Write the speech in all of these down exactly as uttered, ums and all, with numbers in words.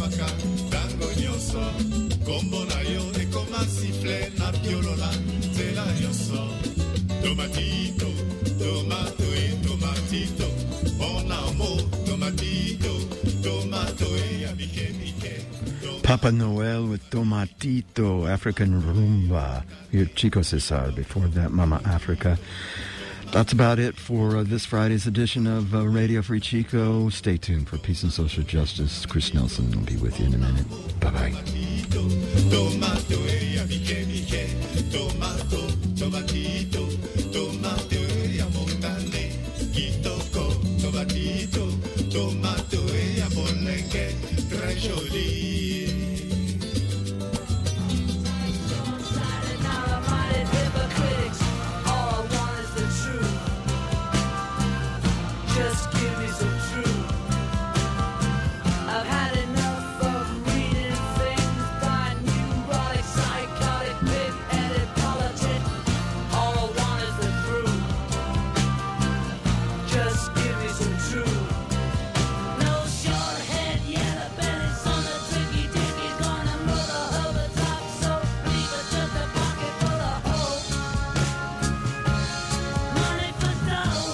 waka tango nyonso kombo na yo ekoma siffle na piolola nzela nyonso tomatito tomato e tomatito mon amour tomatito tomato e amike mike Papa Noel with Tomatito, African Rumba. We had Chico Cesar before that, Mama Africa. That's about it for uh, this Friday's edition of uh, Radio Free Chico. Stay tuned for Peace and Social Justice. Chris Nelson will be with you in a minute. Bye-bye. Just give me some truth. I've had enough of reading things by neurotic, psychotic, big-headed politics. All I want is the truth. Just give me some truth. No short-head, yellow-bellied son of Tricky Dicky's gonna mother over top, so leave it just a pocket full of hope. Money for dough.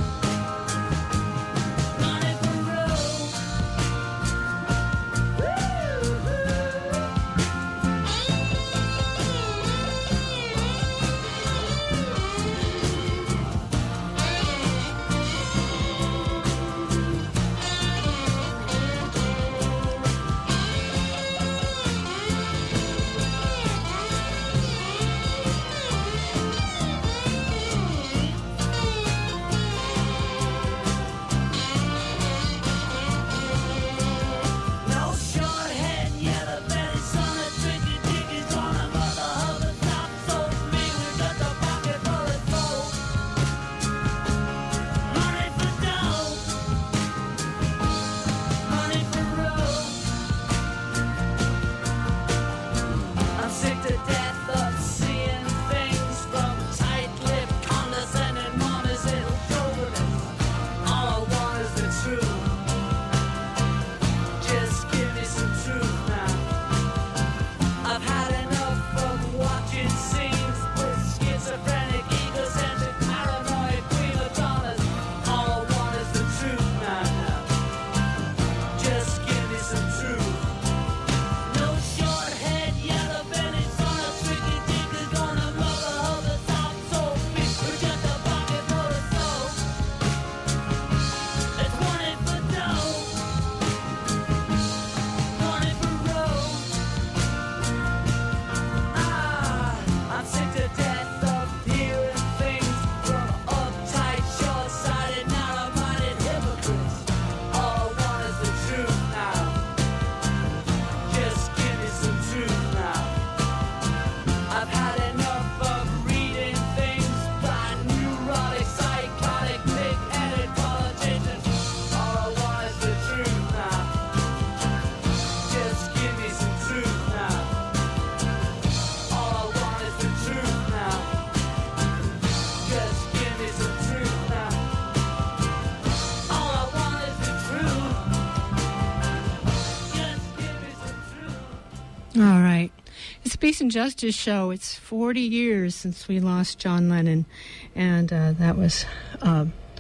All right. It's a Peace and Justice show. It's forty years since we lost John Lennon, and uh, that was uh,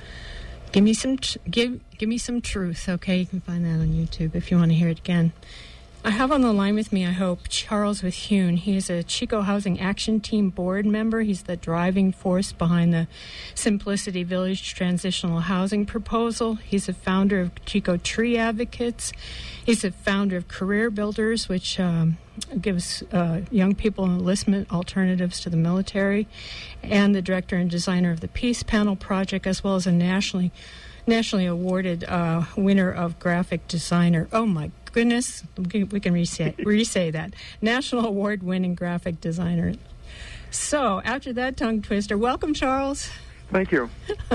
give me some tr- give give me some truth. Okay, you can find that on YouTube if you want to hear it again. I have on the line with me, I hope, Charles Bethune. He is a Chico Housing Action Team board member. He's the driving force behind the Simplicity Village transitional housing proposal. He's a founder of Chico Tree Advocates. He's a founder of Career Builders, which um, gives uh, young people enlistment alternatives to the military, and the director and designer of the Peace Panel Project, as well as a nationally nationally awarded uh, winner of graphic designer. Oh, my goodness. We can re-say, re-say that. National award-winning graphic designer. So, after that tongue twister, welcome, Charles. Thank you.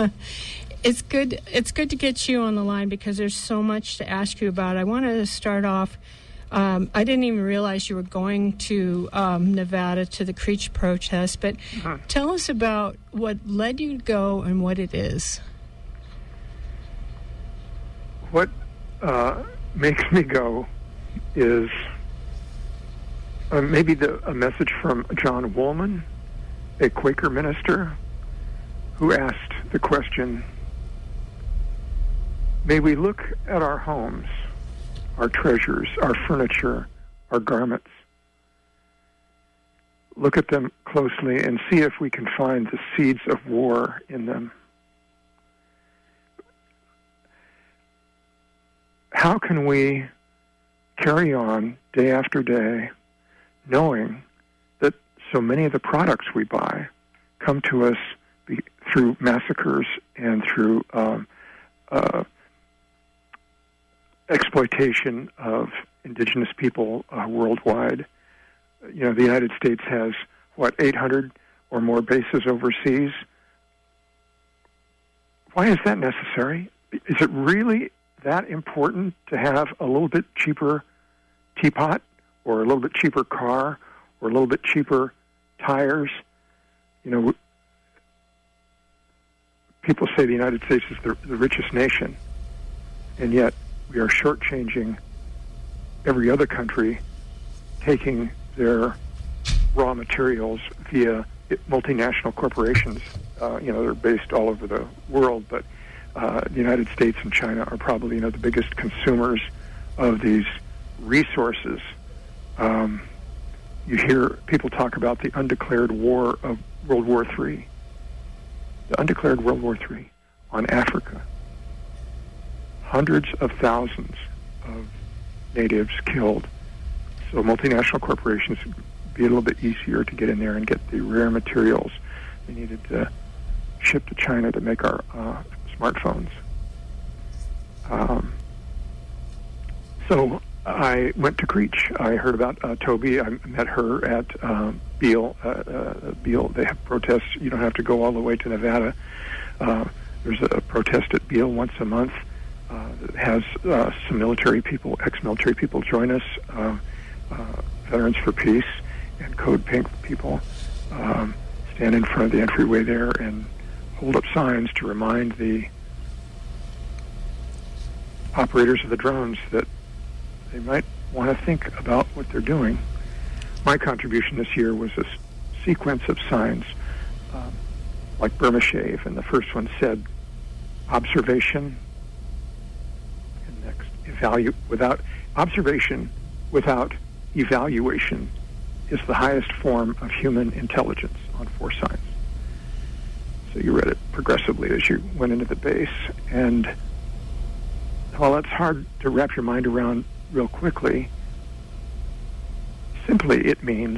It's good It's good to get you on the line because there's so much to ask you about. I want to start off. Um, I didn't even realize you were going to um, Nevada to the Creech protest, but uh-huh. Tell us about what led you to go and what it is. What uh, makes me go is uh, maybe the, a message from John Woolman, a Quaker minister, who asked the question, may we look at our homes, our treasures, our furniture, our garments, look at them closely and see if we can find the seeds of war in them. How can we carry on day after day knowing that so many of the products we buy come to us be, through massacres and through um, uh, exploitation of indigenous people uh, worldwide? You know, the United States has, what, eight hundred or more bases overseas? Why is that necessary? Is it really that important to have a little bit cheaper teapot or a little bit cheaper car or a little bit cheaper tires? You know, people say the United States is the, the richest nation, and yet we are shortchanging every other country, taking their raw materials via multinational corporations. Uh, you know, they're based all over the world, but uh, the United States and China are probably, you know, the biggest consumers of these resources. Um, you hear people talk about the undeclared war of World War Three. The undeclared World War Three on Africa. Hundreds of thousands of natives killed. So multinational corporations be a little bit easier to get in there and get the rare materials they needed to ship to China to make our uh, smartphones. Um, so I went to Creech. I heard about uh, Toby. I met her at um, Beale. Uh, uh, Beale. They have protests. You don't have to go all the way to Nevada. Uh, there's a protest at Beale once a month. Uh, it has uh, some military people, ex-military people join us. Uh, Uh, Veterans for Peace and Code Pink people um, stand in front of the entryway there and hold up signs to remind the operators of the drones that they might want to think about what they're doing. My contribution this year was a s- sequence of signs um, like Burma Shave, and the first one said observation, and next evaluate without observation without evaluation is the highest form of human intelligence on four signs. So you read it progressively as you went into the base. And while that's hard to wrap your mind around real quickly, simply it means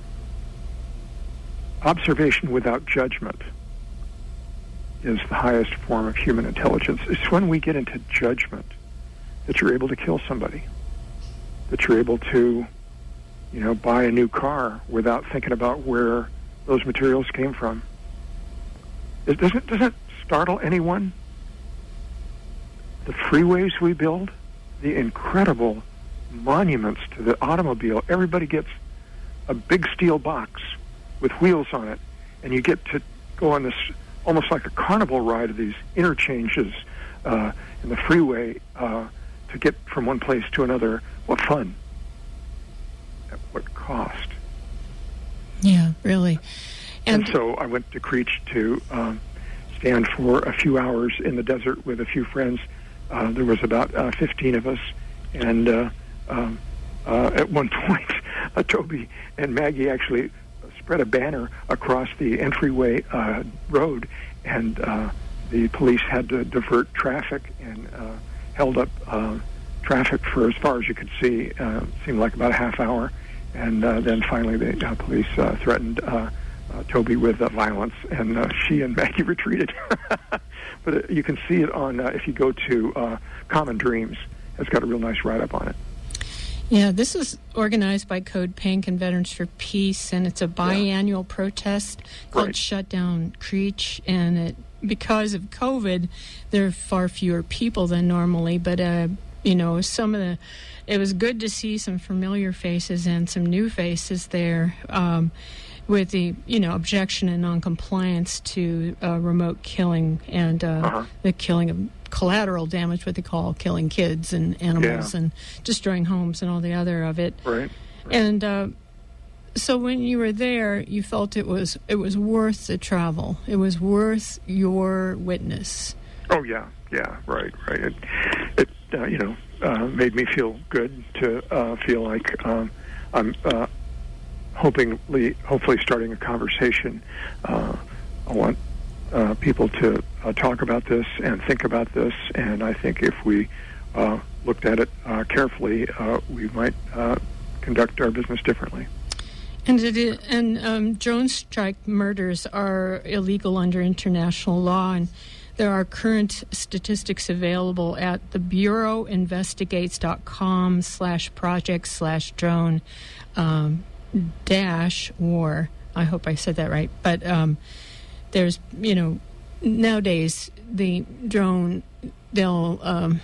observation without judgment is the highest form of human intelligence. It's when we get into judgment that you're able to kill somebody, that you're able to, you know, buy a new car without thinking about where those materials came from. It doesn't doesn't startle anyone. The freeways we build, the incredible monuments to the automobile. Everybody gets a big steel box with wheels on it, and you get to go on this almost like a carnival ride of these interchanges uh, in the freeway uh, to get from one place to another. What fun! At what cost? Yeah, really. And, and so I went to Creech to um, stand for a few hours in the desert with a few friends. Uh, there was about uh, fifteen of us, and uh, um, uh, at one point, uh, Toby and Maggie actually spread a banner across the entryway uh, road, and uh, the police had to divert traffic and uh, held up uh, traffic for as far as you could see. Uh, seemed like about a half hour. And uh, then finally the uh, police uh, threatened uh, uh, Toby with uh, violence, and uh, she and Maggie retreated. But uh, you can see it on, uh, if you go to uh, Common Dreams, it's got a real nice write-up on it. Yeah, this is organized by Code Pink and Veterans for Peace, and it's a biannual yeah. protest called right. Shut Down Creech, and it, because of COVID, there are far fewer people than normally, but, uh, you know, some of the... It was good to see some familiar faces and some new faces there um, with the, you know, objection and noncompliance to uh, remote killing and uh, uh-huh. the killing of collateral damage, what they call killing kids and animals Yeah. and destroying homes and all the other of it. Right. And uh, so when you were there, you felt it was it was worth the travel. It was worth your witness. Oh yeah, yeah, right, right. It, it uh, you know, uh, made me feel good to uh, feel like um, I'm uh, hopefully, hopefully starting a conversation. Uh, I want uh, people to uh, talk about this and think about this, and I think if we uh, looked at it uh, carefully, uh, we might uh, conduct our business differently. And it is, and um, drone strike murders are illegal under international law, and there are current statistics available at the bureau investigates dot com slash project slash drone um, dash war. I hope I said that right. But um, there's, you know, nowadays the drone, they'll um,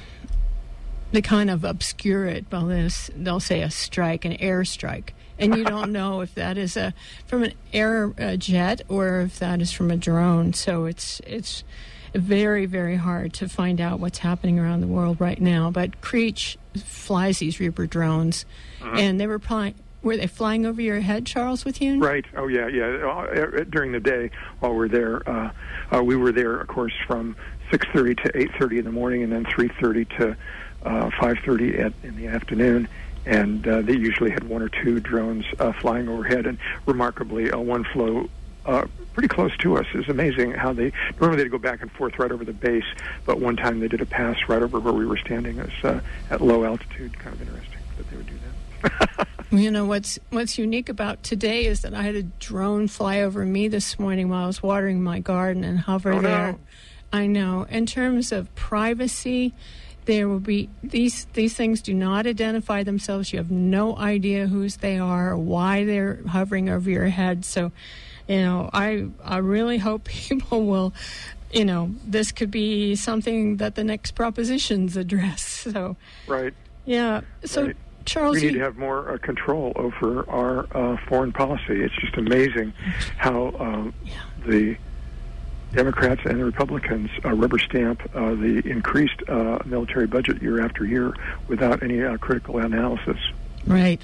they kind of obscure it by this. They'll say a strike, an airstrike. And you don't know if that is a from an air uh, jet or if that is from a drone. So it's it's very, very hard to find out what's happening around the world right now. But Creech flies these Reaper drones, uh-huh. and they were flying. Were they flying over your head, Charles, with you? Right. Oh, yeah, yeah. Uh, during the day, while we're there, uh, uh, we were there, of course, from six thirty to eight thirty in the morning, and then three thirty to uh, five thirty at in the afternoon. And uh, they usually had one or two drones uh, flying overhead, and remarkably, uh, one flew uh, pretty close to us. It's amazing how they normally they go back and forth right over the base, but one time they did a pass right over where we were standing. It was uh, at low altitude. Kind of interesting that they would do that. You know, what's what's unique about today is that I had a drone fly over me this morning while I was watering my garden and hover oh, there. No. I know. In terms of privacy, there will be these these things do not identify themselves. You have no idea whose they are or why they're hovering over your head. So, you know, I I really hope people will, you know, this could be something that the next propositions address. So, right. Yeah. So, right. Charles, we need you, to have more uh, control over our uh, foreign policy. It's just amazing how uh, yeah. the Democrats and the Republicans uh, rubber stamp uh, the increased uh, military budget year after year without any uh, critical analysis. Right.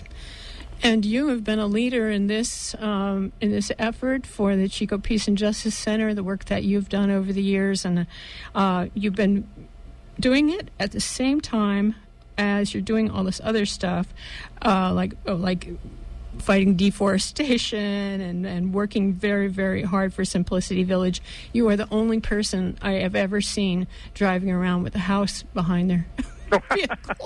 And you have been a leader in this um, in this effort for the Chico Peace and Justice Center, the work that you've done over the years, and uh, you've been doing it at the same time as you're doing all this other stuff, uh, like oh, like. fighting deforestation and, and working very, very hard for Simplicity Village. You are the only person I have ever seen driving around with a house behind their vehicle.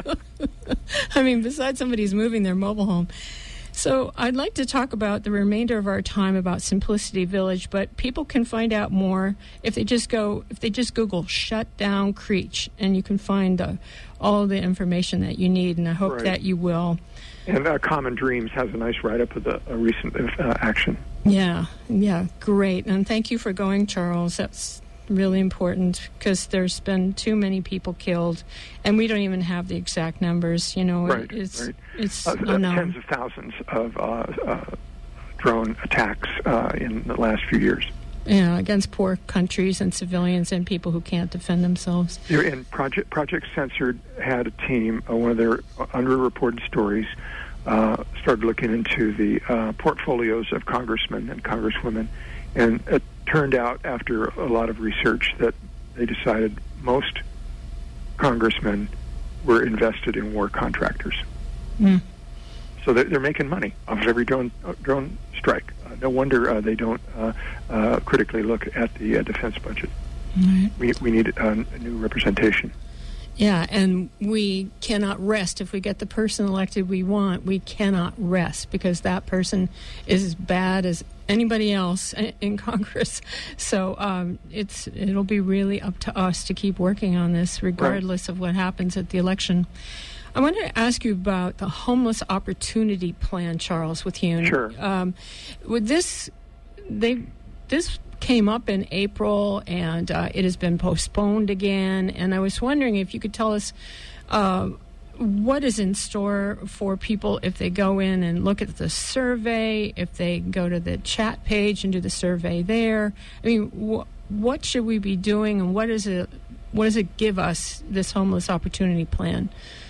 I mean, besides somebody who's moving their mobile home. So I'd like to talk about the remainder of our time about Simplicity Village, but people can find out more if they just go, if they just Google Shut Down Creech, and you can find uh, all the information that you need, and I hope right. that you will. And uh, Common Dreams has a nice write-up of the uh, recent uh, action. Yeah, yeah, great. And thank you for going, Charles. That's really important because there's been too many people killed, and we don't even have the exact numbers. You know, right, it's right. it's uh, unknown. Tens of thousands of uh, uh, drone attacks uh, in the last few years. Yeah, against poor countries and civilians and people who can't defend themselves. And Project Project Censored had a team. Uh, one of their underreported stories uh, started looking into the uh, portfolios of congressmen and congresswomen, and it turned out after a lot of research that they decided most congressmen were invested in war contractors. Mm. So they're, they're making money off of every drone uh, drone strike. Uh, no wonder uh, they don't uh, uh, critically look at the uh, defense budget. Right. We we need uh, a new representation. Yeah, and we cannot rest. If we get the person elected we want, we cannot rest because that person is as bad as anybody else in Congress. So um, it's it'll be really up to us to keep working on this regardless right. of what happens at the election. I want to ask you about the Homeless Opportunity Plan, Charles, with you. Sure. Um, with this, they this came up in April, and uh, it has been postponed again. And I was wondering if you could tell us uh, what is in store for people if they go in and look at the survey, if they go to the chat page and do the survey there. I mean, wh- what should we be doing, and what is it? what does it give us, this homeless opportunity plan?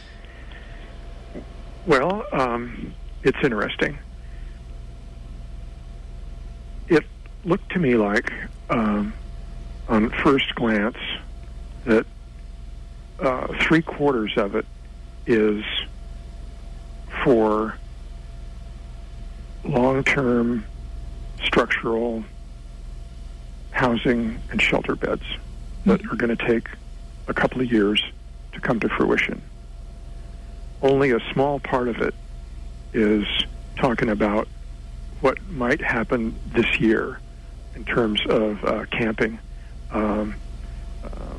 Well, um, it's interesting. It looked to me like, um, on first glance, that uh, three quarters of it is for long-term structural housing and shelter beds that are going to take a couple of years to come to fruition. Only a small part of it is talking about what might happen this year in terms of uh, camping, um, um,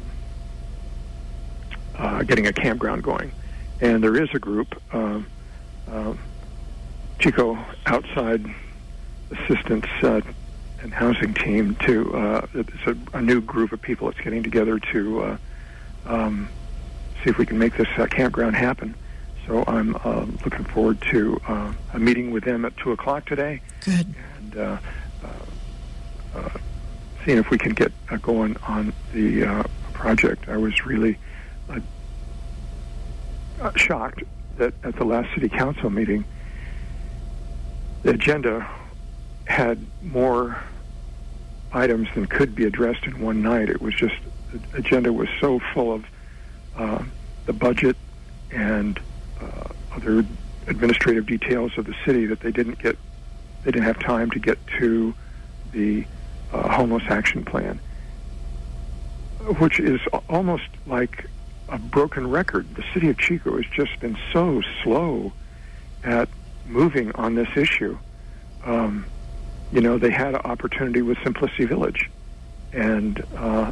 uh, getting a campground going. And there is a group, um, uh, Chico Outside Assistance uh, and Housing Team, to uh, it's a, a new group of people that's getting together to uh, um, see if we can make this uh, campground happen. So I'm uh, looking forward to uh, a meeting with them at two o'clock today. Good. And uh, uh, uh, seeing if we can get uh, going on the uh, project. I was really uh, uh, shocked that at the last city council meeting, the agenda had more items than could be addressed in one night. It was just, the agenda was so full of uh, the budget and uh, other administrative details of the city that they didn't get, they didn't have time to get to the uh, homeless action plan, which is almost like a broken record. The city of Chico has just been so slow at moving on this issue. Um, you know, they had an opportunity with Simplicity Village, and uh,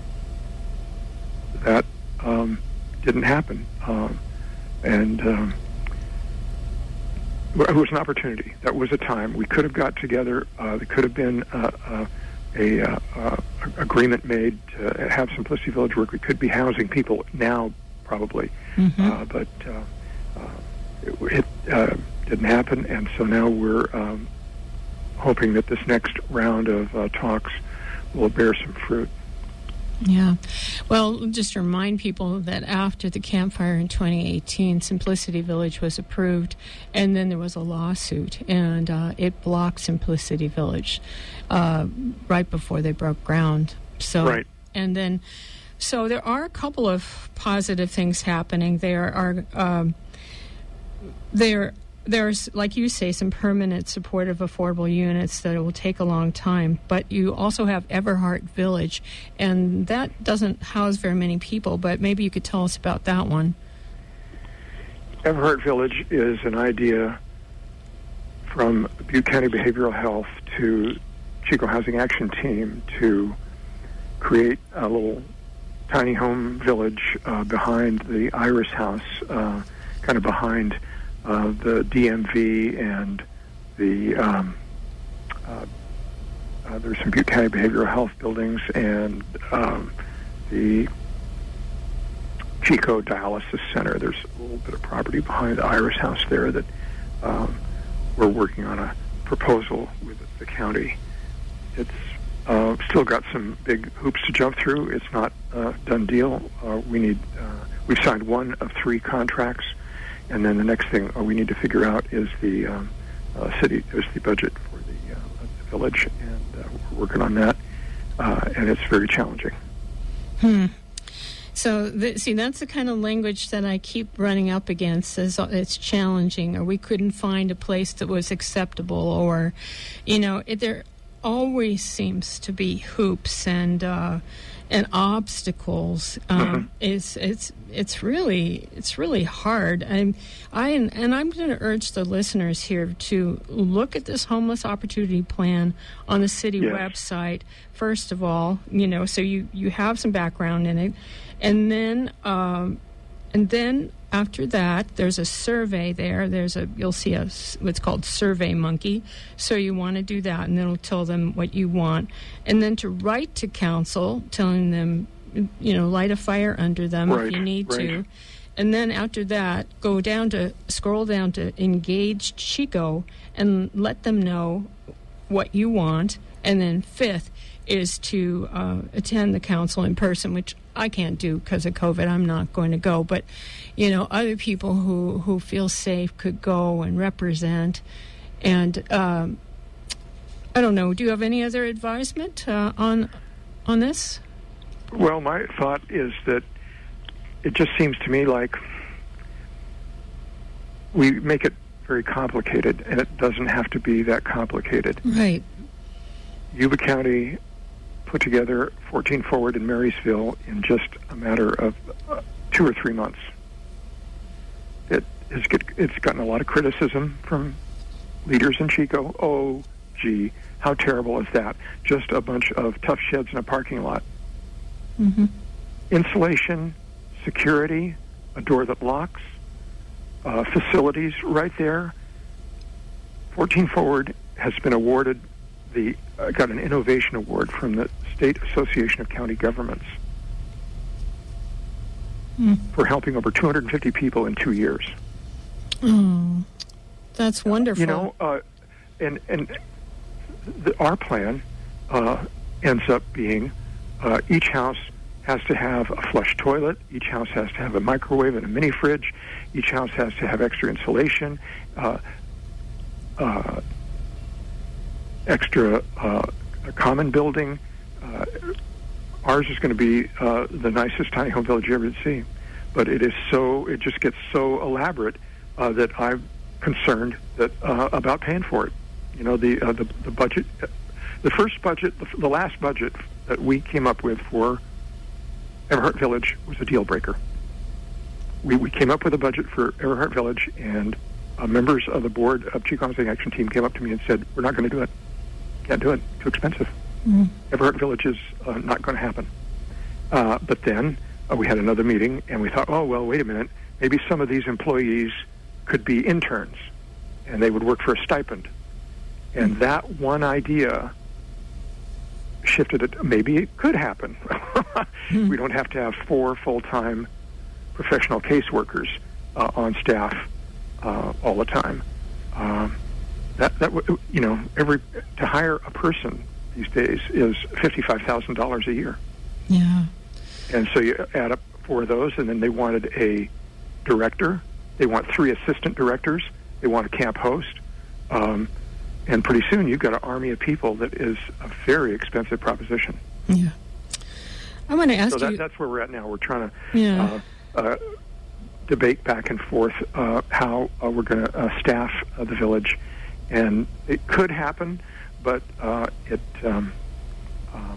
that um, didn't happen. Um, and um, it was an opportunity. That was a time we could have got together. Uh, there could have been uh, uh, a uh, uh, agreement made to have Simplicity Village work. We could be housing people now, probably, Mm-hmm. uh, but uh, uh, it, it uh, didn't happen. And so now we're um, hoping that this next round of uh, talks will bear some fruit. Yeah. Well, just to remind people that after the campfire in twenty eighteen, Simplicity Village was approved, and then there was a lawsuit, and uh, it blocked Simplicity Village uh, right before they broke ground. So, Right. And then, so there are a couple of positive things happening. There are, um, there. There's, like you say, some permanent supportive affordable units that it will take a long time, but you also have Everhart Village, and that doesn't house very many people, but maybe you could tell us about that one. Everhart Village is an idea from Butte County Behavioral Health to Chico Housing Action Team to create a little tiny home village uh, behind the Iris House, uh, kind of behind Uh, the D M V and the um, uh, uh, there's some Butte County Behavioral Health buildings and um, the Chico Dialysis Center. There's a little bit of property behind the Iris House there that um, we're working on a proposal with the county. It's uh, still got some big hoops to jump through. It's not a done deal. Uh, we need uh, we've signed one of three contracts. And then the next thing uh, we need to figure out is the um, uh, city, is the budget for the, uh, the village, and uh, we're working on that, uh, and it's very challenging. Hmm. So, th- see, that's the kind of language that I keep running up against. Is it's challenging, or we couldn't find a place that was acceptable, or, you know, it, there always seems to be hoops and uh, and obstacles. Um, mm-hmm. It's it's it's really it's really hard. And I and I'm going to urge the listeners here to look at this homeless opportunity plan on the city yes. website. First of all, you know, so you, you have some background in it, and then um, and then after that, there's a survey there. There's a you'll see a what's called Survey Monkey. So you want to do that, and then it'll tell them what you want, and then to write to council, telling them, you know, light a fire under them right, if you need right. to, and then after that, go down to scroll down to Engage Chico and let them know what you want, And then fifth is to uh, attend the council in person, which I can't do because of COVID. I'm not going to go. But, you know, other people who, who feel safe could go and represent. And um, I don't know, do you have any other advisement uh, on on this? Well, my thought is that it just seems to me like we make it very complicated, and it doesn't have to be that complicated. Right. Yuba County put together fourteen Forward in Marysville in just a matter of uh, two or three months. It has get, it's gotten a lot of criticism from leaders in Chico. Oh, gee, how terrible is that? Just a bunch of tough sheds in a parking lot. Mm-hmm. Insulation, security, a door that locks, uh, facilities right there. fourteen Forward has been awarded the uh, got an innovation award from the State Association of County Governments mm. for helping over two hundred fifty people in two years. Oh, that's wonderful. You know, uh, and and the, our plan uh, ends up being uh, each house has to have a flush toilet. Each house has to have a microwave and a mini fridge. Each house has to have extra insulation, uh, uh, extra uh, a common building. Uh, ours is going to be uh, the nicest tiny home village you ever see, but it is so it just gets so elaborate uh, that I'm concerned that uh, about paying for it. You know, the uh, the, the budget, the first budget, the, the last budget that we came up with for Everhart Village was a deal breaker. We we came up with a budget for Everhart Village, and uh, members of the board of Chico Housing Action Team came up to me and said, "We're not going to do it. Can't do it. Too expensive. Mm. Everhart Village is uh, not going to happen." Uh, but then uh, we had another meeting, and we thought, "Oh well, wait a minute. Maybe some of these employees could be interns, and they would work for a stipend." And that one idea shifted it. Maybe it could happen. mm. We don't have to have four full-time professional caseworkers uh, on staff uh, all the time. Um, that that you know, every to hire a person these days is fifty-five thousand dollars a year. Yeah. And so you add up four of those, and then they wanted a director. They want three assistant directors. They want a camp host. Um, and pretty soon you've got an army of people that is a very expensive proposition. Yeah. I want to ask so that, you... that's where we're at now. We're trying to yeah. uh, uh, debate back and forth uh, how uh, we're going to uh, staff uh, the village. And it could happen, but uh, it um, um,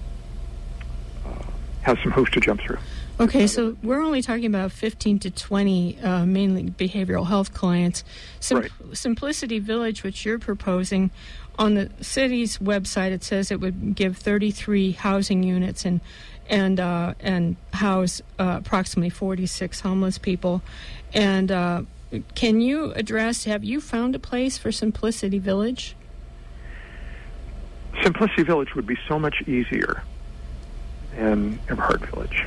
uh, has some hoops to jump through. Okay, so we're only talking about fifteen to twenty uh, mainly behavioral health clients. Sim- right. Simplicity Village, which you're proposing, on the city's website it says it would give thirty-three housing units and and uh, and house uh, approximately forty-six homeless people. And uh, can you address, have you found a place for Simplicity Village? Simplicity Village would be so much easier than Everhart Village.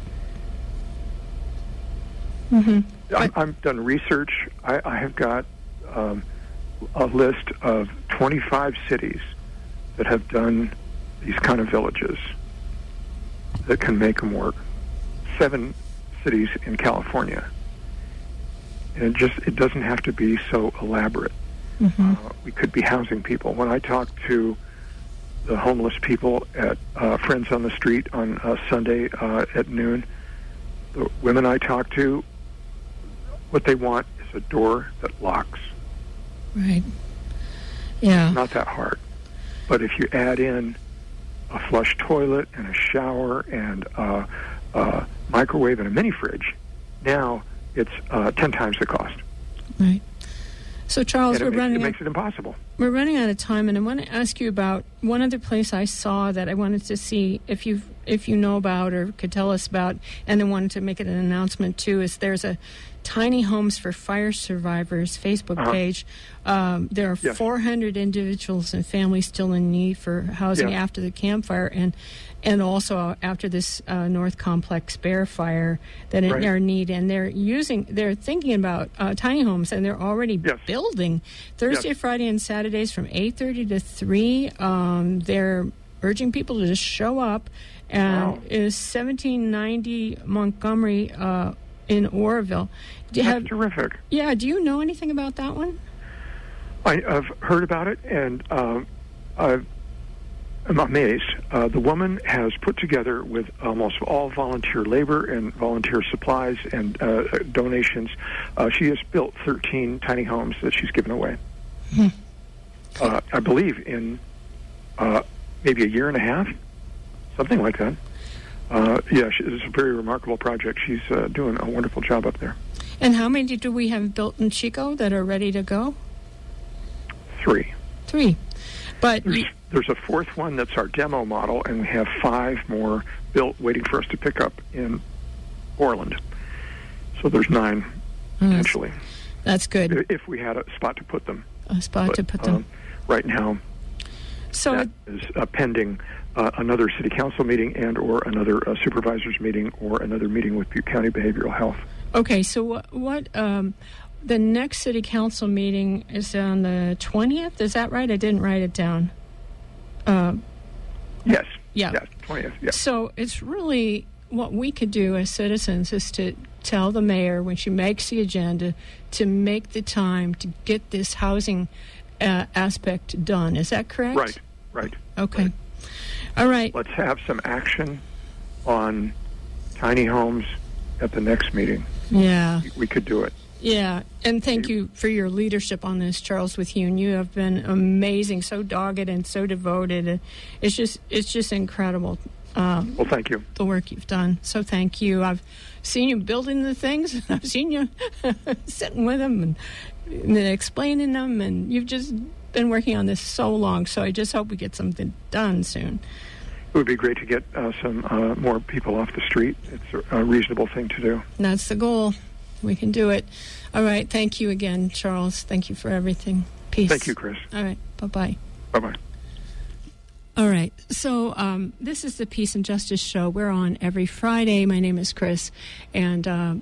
Mm-hmm. I'm, I've done research. I, I have got um, a list of twenty-five cities that have done these kind of villages that can make them work. Seven cities in California. And it just it doesn't have to be so elaborate. Mm-hmm. Uh, we could be housing people. When I talk to the homeless people at uh, Friends on the Street on uh, Sunday uh, at noon, the women I talk to, what they want is a door that locks. Right. Yeah. Not that hard. But if you add in a flush toilet and a shower and a, a microwave and a mini fridge, now it's uh, ten times the cost. Right. So, Charles, and we're it, makes, running it out, makes it impossible. We're running out of time, and I want to ask you about one other place I saw that I wanted to see if you if you know about or could tell us about, and I wanted to make it an announcement too. Is there's a Tiny Homes for Fire Survivors Facebook Uh-huh. page. Um, there are Yes. four hundred individuals and families still in need for housing Yes. after the Camp Fire, and and also after this uh, North Complex Bear Fire that Right. are in need. And they're using, they're thinking about uh, tiny homes, and they're already Yes. building Thursday, Yes. Friday, and Saturdays from eight thirty to three. Um, they're urging people to just show up. And Wow. is seventeen ninety Montgomery uh, in Oroville. Do you That's have, terrific. yeah, do you know anything about that one? I, I've heard about it, and um, I've, I'm amazed. Uh, the woman has put together, with almost all volunteer labor and volunteer supplies and uh, donations, uh, she has built thirteen tiny homes that she's given away. Hmm. Uh, I believe in uh, maybe a year and a half, something like that. Uh, yeah, she, it's a very remarkable project. She's uh, doing a wonderful job up there. And how many do we have built in Chico that are ready to go? Three. Three. But There's, there's a fourth one that's our demo model, and we have five more built waiting for us to pick up in Orland. So there's nine, Oh, that's- potentially, that's good. i- if we had a spot to put them. A spot But, to put them. um, right now, so that is uh, pending uh, another city council meeting and or another uh, supervisors meeting or another meeting with Butte County Behavioral Health. okay, so what, what um, the next city council meeting is on the twentieth, is that right? I didn't write it down. Uh, Yes. Yeah. Yes, twentieth, yes. So it's really what we could do as citizens is to tell the mayor when she makes the agenda to make the time to get this housing uh, aspect done. Is that correct? Right, right. Okay. Right. All right. Let's have some action on tiny homes at the next meeting. Yeah. We could do it. Yeah. And thank you for your leadership on this, Charles, with you. And you have been amazing, so dogged and so devoted. And it's just, it's just incredible. Uh, Well, thank you. the work you've done. So thank you. I've seen you building the things. I've seen you sitting with them and, and then explaining them. And you've just been working on this so long. So I just hope we get something done soon. It would be great to get uh, some uh, more people off the street. It's a, a reasonable thing to do. And that's the goal. We can do it. All right. Thank you again, Charles. Thank you for everything. Peace. Thank you, Chris. All right. Bye-bye. Bye-bye. All right. So um, this is the Peace and Justice Show. We're on every Friday. My name is Chris, and uh,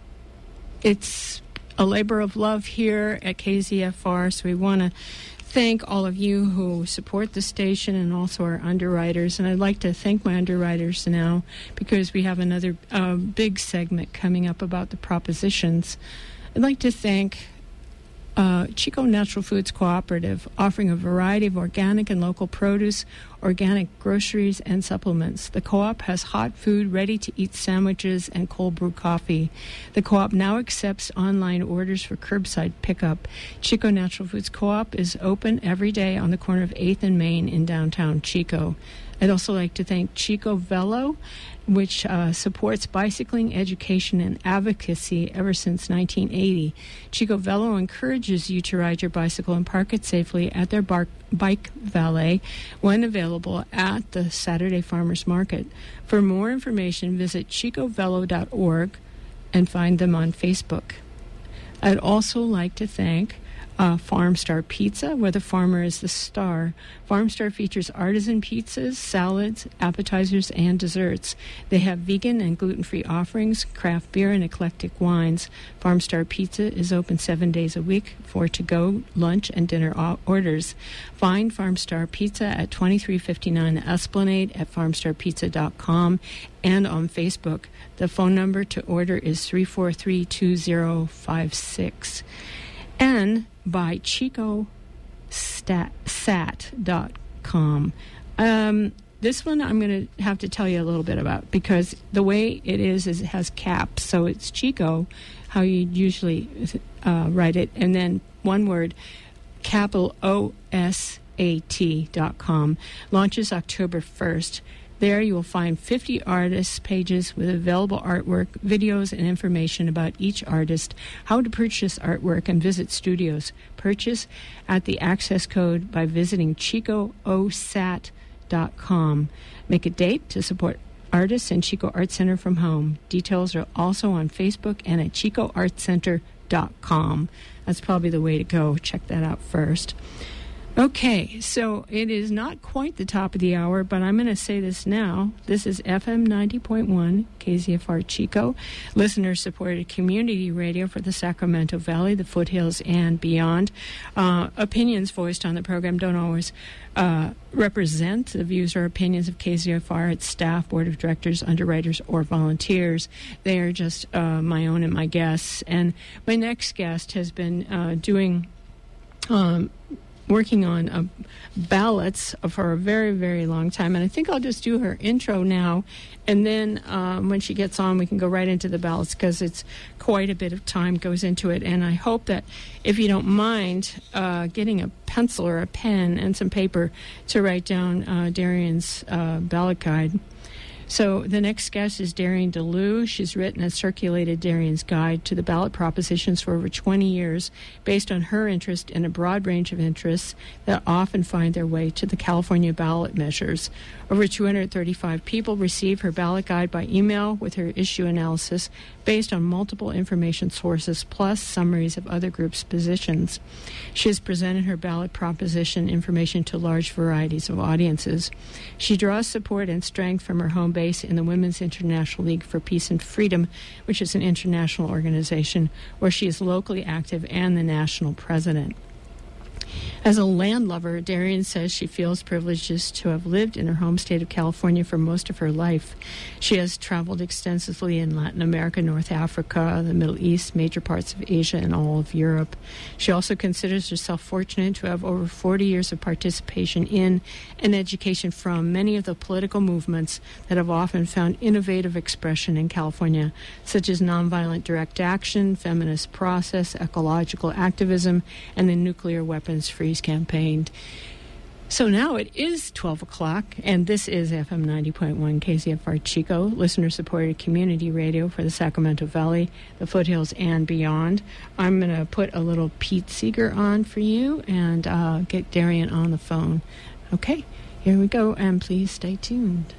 it's a labor of love here at K Z F R. So we want to thank all of you who support the station and also our underwriters. And I'd like to thank my underwriters now because we have another uh, big segment coming up about the propositions. I'd like to thank Uh, Chico Natural Foods Cooperative, offering a variety of organic and local produce, organic groceries, and supplements. The co-op has hot food, ready-to-eat sandwiches, and cold brew coffee. The co-op now accepts online orders for curbside pickup. Chico Natural Foods Co-op is open every day on the corner of eighth and Main in downtown Chico. I'd also like to thank Chico Velo, which uh, supports bicycling education and advocacy ever since nineteen eighty. Chico Velo encourages you to ride your bicycle and park it safely at their bar- bike valet when available at the Saturday Farmers Market. For more information, visit chico velo dot org and find them on Facebook. I'd also like to thank Uh, Farm Star Pizza, where the farmer is the star. Farm Star features artisan pizzas, salads, appetizers, and desserts. They have vegan and gluten-free offerings, craft beer, and eclectic wines. Farm Star Pizza is open seven days a week for to-go, lunch, and dinner o- orders. Find Farm Star Pizza at twenty-three fifty-nine Esplanade at farm star pizza dot com and on Facebook. The phone number to order is three four three, two zero five six. And by chico sat dot com. Um, this one I'm going to have to tell you a little bit about because the way it is is it has caps. So it's Chico, how you usually uh, write it, and then one word, capital O S A T dot com. Launches October first. There you will find fifty artists' pages with available artwork, videos, and information about each artist, how to purchase artwork, and visit studios. Purchase at the access code by visiting chico o sat dot com. Make a date to support artists and Chico Art Center from home. Details are also on Facebook and at chico art center dot com. That's probably the way to go. Check that out first. Okay, so it is not quite the top of the hour, but I'm going to say this now. This is F M ninety point one, K Z F R Chico, listener-supported community radio for the Sacramento Valley, the foothills, and beyond. Uh, opinions voiced on the program don't always uh, represent the views or opinions of K Z F R, its staff, board of directors, underwriters, or volunteers. They are just uh, my own and my guests. And my next guest has been uh, doing... Um, working on uh, ballots for a very, very long time. And I think I'll just do her intro now. And then um, when she gets on, we can go right into the ballots because it's quite a bit of time goes into it. And I hope that if you don't mind uh, getting a pencil or a pen and some paper to write down uh, Darian's uh, ballot guide. So the next guest is Darian DeLue. She's written and circulated Darian's guide to the ballot propositions for over twenty years, based on her interest in a broad range of interests that often find their way to the California ballot measures. Over two hundred thirty-five people receive her ballot guide by email with her issue analysis based on multiple information sources, plus summaries of other groups' positions. She has presented her ballot proposition information to large varieties of audiences. She draws support and strength from her home base in the Women's International League for Peace and Freedom, which is an international organization where she is locally active and the national president. As a land lover, Darian says she feels privileged to have lived in her home state of California for most of her life. She has traveled extensively in Latin America, North Africa, the Middle East, major parts of Asia, and all of Europe. She also considers herself fortunate to have over forty years of participation in and education from many of the political movements that have often found innovative expression in California, such as nonviolent direct action, feminist process, ecological activism, and the nuclear weapons free campaign. So now it is twelve o'clock, and this is F M ninety point one K Z F R Chico, listener-supported community radio for the Sacramento Valley, the foothills, and beyond. I'm going to put a little Pete Seeger on for you and uh, get Darian on the phone. Okay, here we go, and please stay tuned.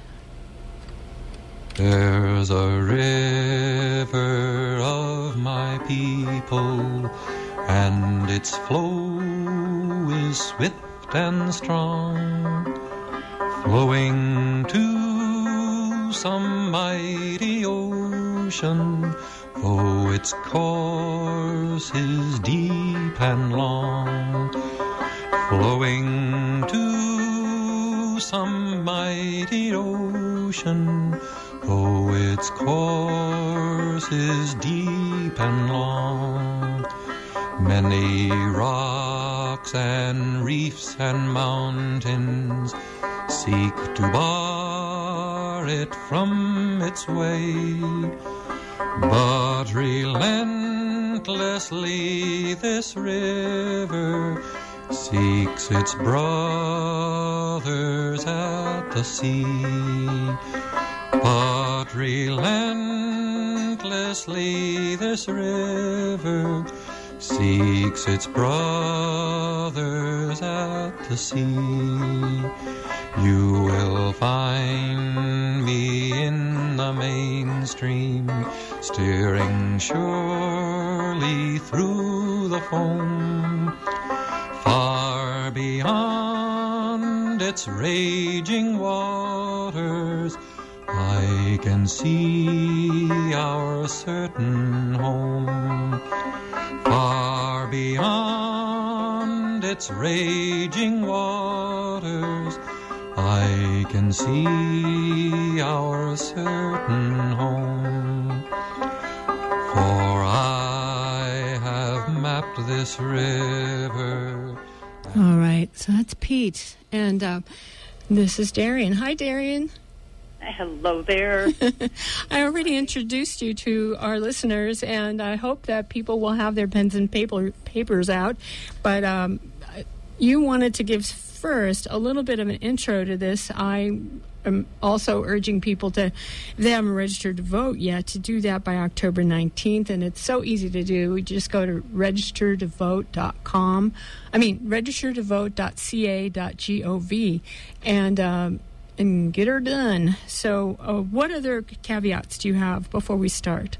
There's a river of my people, and its flow is swift and strong, flowing to some mighty ocean, though its course is deep and long, flowing to some mighty ocean, though its course is deep and long. Many rocks and reefs and mountains seek to bar it from its way, but relentlessly this river seeks its brothers at the sea. But relentlessly this river seeks its brothers at the sea. You will find me in the mainstream, steering surely through the foam, far beyond its raging waters. I can see our certain home, far beyond its raging waters. I can see our certain home, for I have mapped this river. All right, so that's Pete, and uh, this is Darian. Hi, Darian. Hello there. I already introduced you to our listeners, and I hope that people will have their pens and paper papers out. But um, you wanted to give first a little bit of an intro to this. I am also urging people to, if they haven't registered to vote yet, to do that by October nineteenth, and it's so easy to do. You just go to register to vote dot com. I mean, register to vote dot c a dot gov, and um, and get her done. So, uh, what other caveats do you have before we start?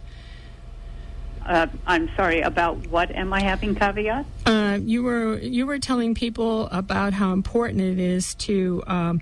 Uh, I'm sorry, about what am I having caveat? Uh, you were you were telling people about how important it is to um,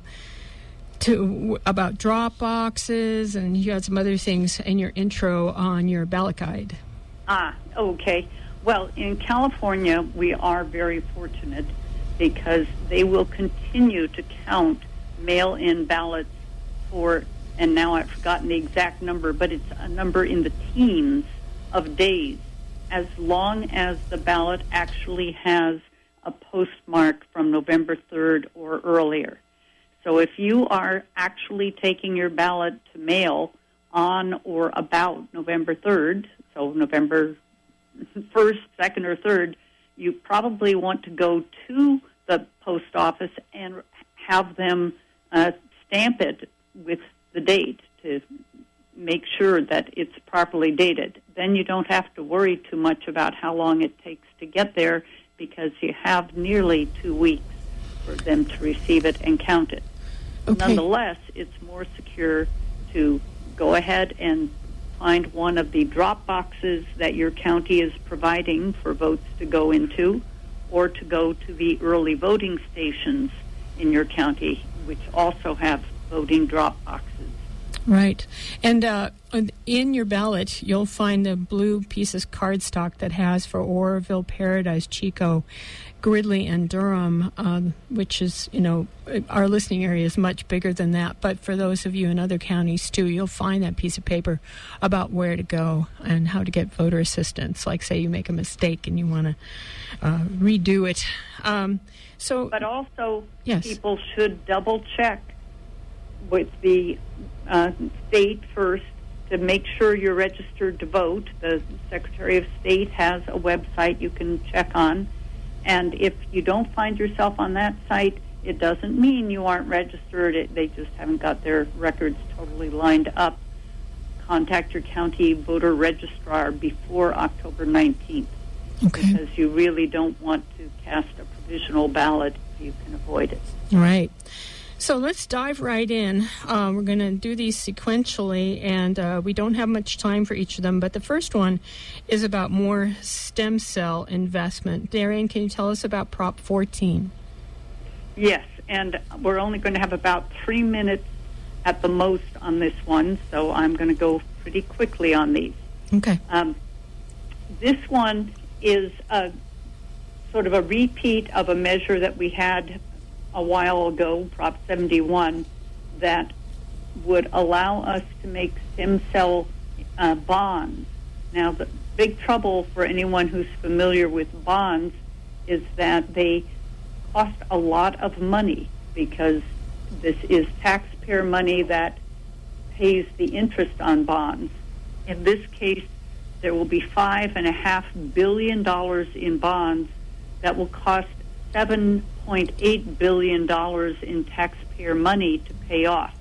to about drop boxes, and you had some other things in your intro on your ballot guide. Ah, okay. Well, in California, we are very fortunate because they will continue to count mail-in ballots for, and now I've forgotten the exact number, but it's a number in the teens of days, as long as the ballot actually has a postmark from November third or earlier. So if you are actually taking your ballot to mail on or about November third, so November first, second, or third, you probably want to go to the post office and have them uh, stamp it with the date to make sure that it's properly dated. Then you don't have to worry too much about how long it takes to get there because you have nearly two weeks for them to receive it and count it. Okay. Nonetheless, it's more secure to go ahead and find one of the drop boxes that your county is providing for votes to go into, or to go to the early voting stations in your county, which also have voting drop boxes. Right. And uh, in your ballot, you'll find the blue pieces cardstock that has for Oroville, Paradise, Chico, Gridley, and Durham, um, which is, you know, our listening area is much bigger than that. But for those of you in other counties, too, you'll find that piece of paper about where to go and how to get voter assistance. Like, say, you make a mistake and you want to uh, redo it. Um, so, But also, yes. people should double-check with the uh, state first to make sure you're registered to vote. The Secretary of State has a website you can check on. And if you don't find yourself on that site, it doesn't mean you aren't registered. It, they just haven't got their records totally lined up. Contact your county voter registrar before October nineteenth. Okay. Because you really don't want to cast a provisional ballot if you can avoid it. Right. So let's dive right in. Uh, we're going to do these sequentially, and uh, we don't have much time for each of them. But the first one is about more stem cell investment. Darian, can you tell us about Prop fourteen? Yes, and we're only going to have about three minutes at the most on this one, so I'm going to go pretty quickly on these. Okay. Um, this one is a sort of a repeat of a measure that we had a while ago, Prop seventy-one, that would allow us to make stem cell uh, bonds. Now, the big trouble for anyone who's familiar with bonds is that they cost a lot of money because this is taxpayer money that pays the interest on bonds. In this case, there will be five and a half billion dollars in bonds that will cost seven point eight billion dollars in taxpayer money to pay off.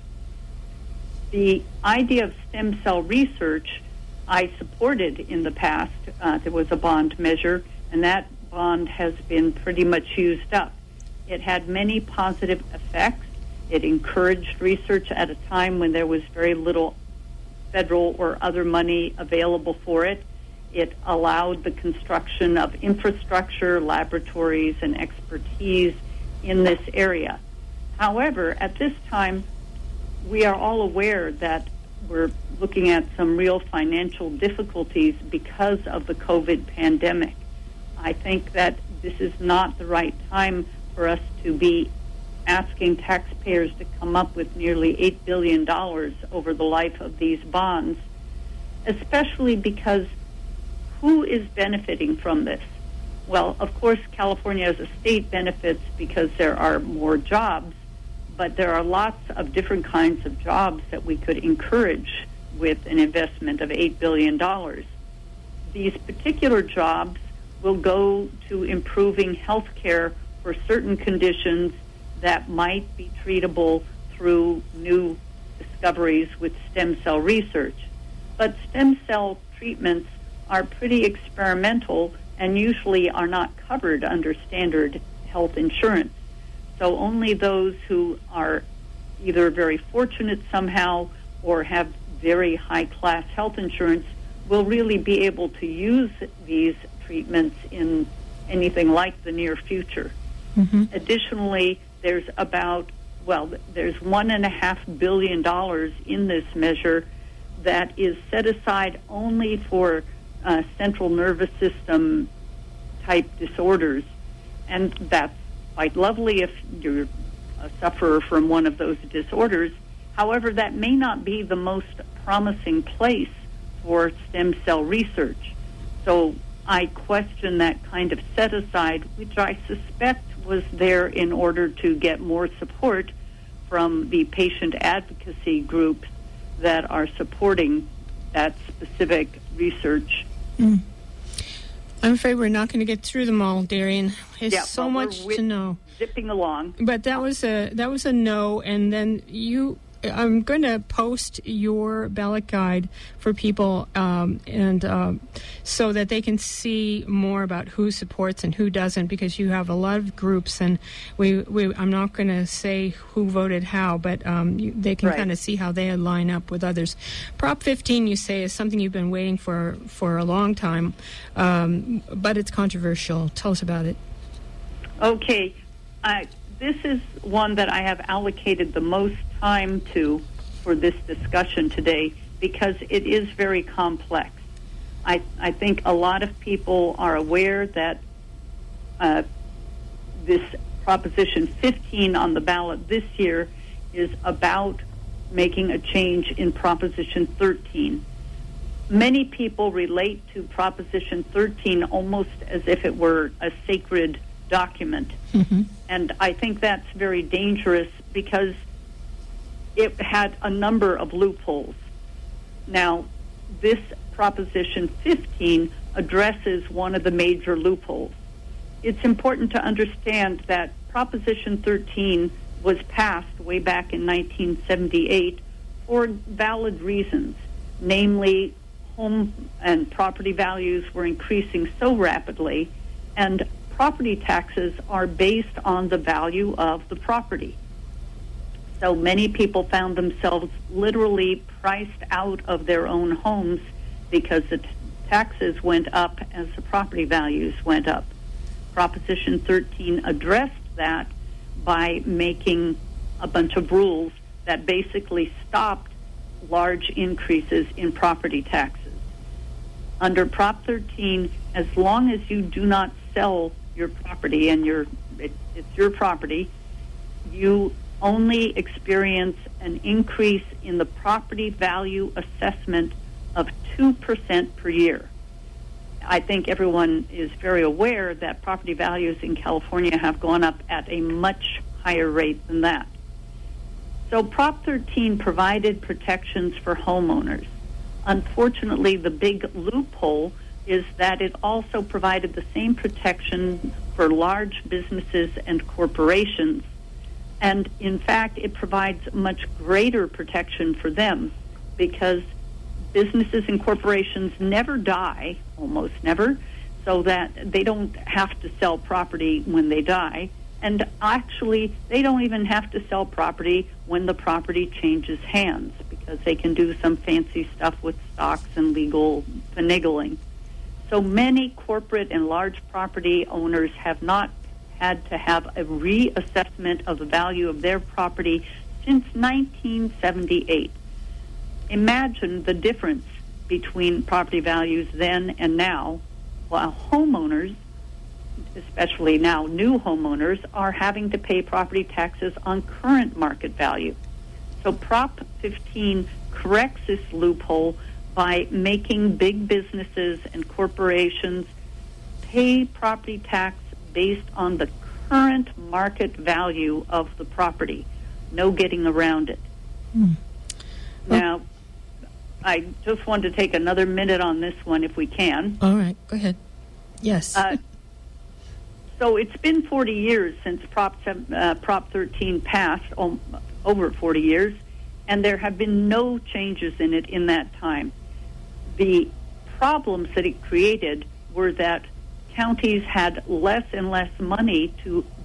The idea of stem cell research I supported in the past. Uh, there was a bond measure, and that bond has been pretty much used up. It had many positive effects. It encouraged research at a time when there was very little federal or other money available for it. It allowed the construction of infrastructure, laboratories, and expertise in this area. However, at this time, we are all aware that we're looking at some real financial difficulties because of the COVID pandemic. I think that this is not the right time for us to be asking taxpayers to come up with nearly eight billion dollars over the life of these bonds, especially because who is benefiting from this? Well, of course, California as a state benefits because there are more jobs, but there are lots of different kinds of jobs that we could encourage with an investment of eight billion dollars. These particular jobs will go to improving health care for certain conditions that might be treatable through new discoveries with stem cell research. But stem cell treatments are pretty experimental and usually are not covered under standard health insurance. So only those who are either very fortunate somehow or have very high-class health insurance will really be able to use these treatments in anything like the near future. Mm-hmm. Additionally, there's about, well, there's one and a half billion dollars in this measure that is set aside only for uh, central nervous system type disorders. And that's quite lovely if you're a sufferer from one of those disorders. However, that may not be the most promising place for stem cell research. So I question that kind of set aside, which I suspect was there in order to get more support from the patient advocacy groups that are supporting that specific research. Mm. I'm afraid we're not going to get through them all, Darian. There's Yeah, so well, we're much wi- to know. Zipping along. But that was a that was a no, and then you. I'm going to post your ballot guide for people, um, and uh, so that they can see more about who supports and who doesn't, because you have a lot of groups, and we, we I'm not going to say who voted how, but um, you, they can Right. kind of see how they line up with others. Prop fifteen, you say, is something you've been waiting for for a long time, um, but it's controversial. Tell us about it. Okay. Uh, this is one that I have allocated the most time to for this discussion today because it is very complex. I, I think a lot of people are aware that uh, this Proposition fifteen on the ballot this year is about making a change in Proposition thirteen. Many people relate to Proposition thirteen almost as if it were a sacred document. Mm-hmm. And I think that's very dangerous because it had a number of loopholes. Now, this Proposition fifteen addresses one of the major loopholes. It's important to understand that Proposition thirteen was passed way back in nineteen seventy-eight for valid reasons, namely home and property values were increasing so rapidly, and property taxes are based on the value of the property. So many people found themselves literally priced out of their own homes because the t- taxes went up as the property values went up. Proposition thirteen addressed that by making a bunch of rules that basically stopped large increases in property taxes. Under Prop thirteen, as long as you do not sell your property and your it, it's your property, you only experience an increase in the property value assessment of two percent per year. I think everyone is very aware that property values in California have gone up at a much higher rate than that. So Prop thirteen provided protections for homeowners. Unfortunately, the big loophole is that it also provided the same protection for large businesses and corporations. And in fact, it provides much greater protection for them because businesses and corporations never die, almost never, so that they don't have to sell property when they die. And actually, they don't even have to sell property when the property changes hands because they can do some fancy stuff with stocks and legal finagling. So many corporate and large property owners have not had to have a reassessment of the value of their property since nineteen seventy-eight. Imagine the difference between property values then and now, while homeowners, especially now new homeowners, are having to pay property taxes on current market value. So Prop fifteen corrects this loophole by making big businesses and corporations pay property tax based on the current market value of the property. No getting around it. Mm. Now, I just want to take another minute on this one if we can. All right, go ahead. Yes. Uh, so it's been forty years since Prop seven, uh, Prop thirteen passed, um, over forty years, and there have been no changes in it in that time. The problems that it created were that counties had less and less money to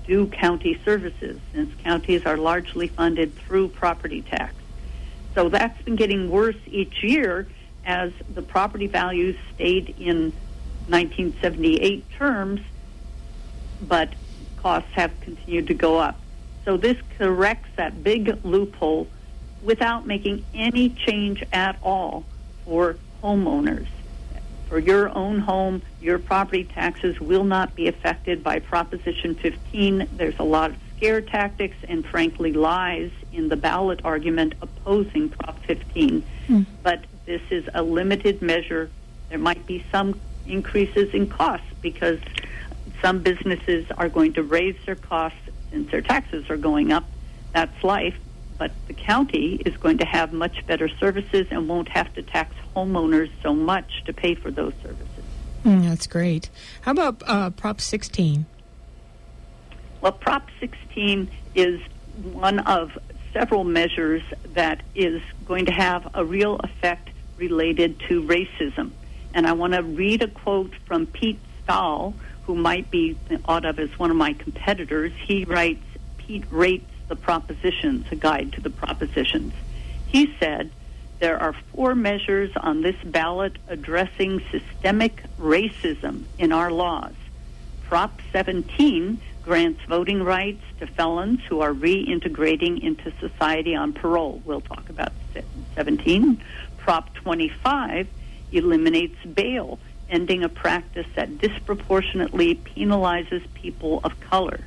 do county services, since counties are largely funded through property tax. So that's been getting worse each year as the property values stayed in nineteen seventy-eight terms, but costs have continued to go up. So this corrects that big loophole without making any change at all for homeowners. For your own home, your property taxes will not be affected by Proposition fifteen. There's a lot of scare tactics and, frankly, lies in the ballot argument opposing Prop fifteen. Mm. But this is a limited measure. There might be some increases in costs because some businesses are going to raise their costs since their taxes are going up. That's life. But the county is going to have much better services and won't have to tax homeowners so much to pay for those services. Mm, that's great. How about uh, Prop sixteen? Well, Prop sixteen is one of several measures that is going to have a real effect related to racism. And I want to read a quote from Pete Stahl, who might be thought of as one of my competitors. He writes, Pete rates the propositions, a guide to the propositions. He said, there are four measures on this ballot addressing systemic racism in our laws. Prop seventeen grants voting rights to felons who are reintegrating into society on parole. We'll talk about seventeen. Prop twenty-five eliminates bail, ending a practice that disproportionately penalizes people of color.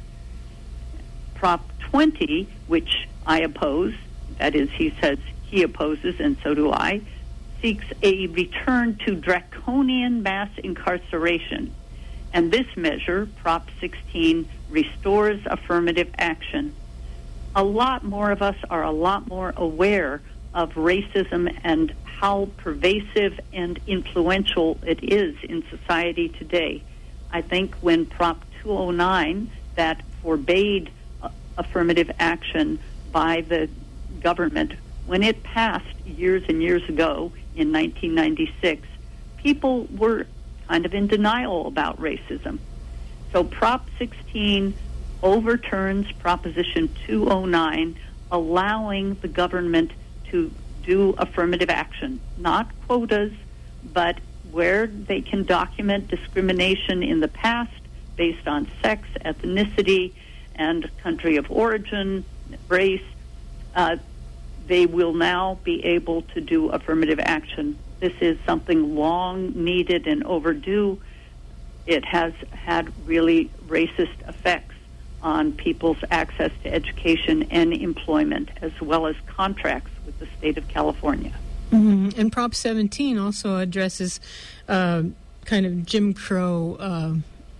Prop twenty, which I oppose, that is, he says he opposes, and so do I, seeks a return to draconian mass incarceration. And this measure, Prop sixteen, restores affirmative action. A lot more of us are a lot more aware of racism and how pervasive and influential it is in society today. I think when Prop two oh nine, that forbade uh, affirmative action by the government, when it passed years and years ago in nineteen ninety-six, people were kind of in denial about racism. So Prop sixteen overturns Proposition two oh nine, allowing the government to do affirmative action, not quotas, but where they can document discrimination in the past based on sex, ethnicity, and country of origin, race. Uh, they will now be able to do affirmative action. This is something long needed and overdue. It has had really racist effects on people's access to education and employment, as well as contracts with the state of California. Mm-hmm. And Prop seventeen also addresses uh, kind of Jim Crow uh,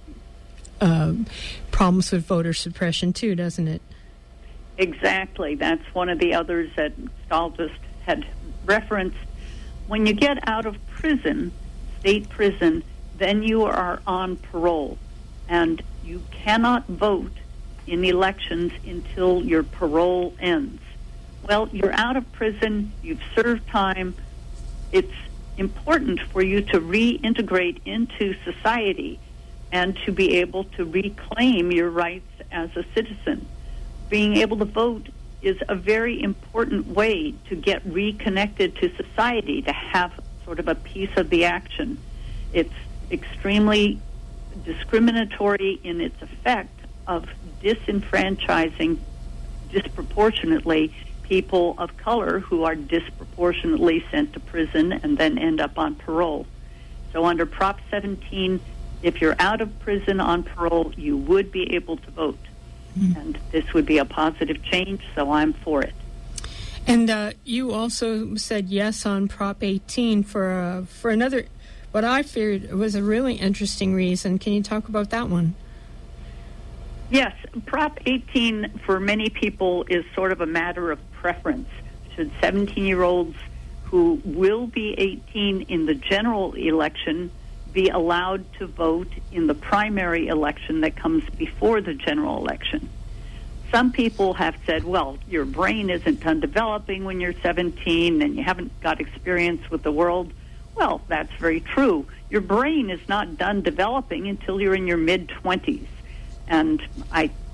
uh, problems with voter suppression, too, doesn't it? Exactly. That's one of the others that Stahl just had referenced. When you get out of prison, state prison, then you are on parole, and you cannot vote in elections until your parole ends. Well, you're out of prison, you've served time. It's important for you to reintegrate into society and to be able to reclaim your rights as a citizen. Being able to vote is a very important way to get reconnected to society, to have sort of a piece of the action. It's extremely discriminatory in its effect of disenfranchising disproportionately people of color who are disproportionately sent to prison and then end up on parole. So under Prop seventeen, if you're out of prison on parole, you would be able to vote. Mm-hmm. And this would be a positive change, so I'm for it. And uh, you also said yes on Prop eighteen for uh, for another, what I feared was a really interesting reason. Can you talk about that one? Yes, Prop eighteen for many people is sort of a matter of preference. Should seventeen-year-olds who will be eighteen in the general election be allowed to vote in the primary election that comes before the general election? Some people have said, well, your brain isn't done developing when you're seventeen and you haven't got experience with the world. Well, that's very true. Your brain is not done developing until you're in your mid-twenties. And I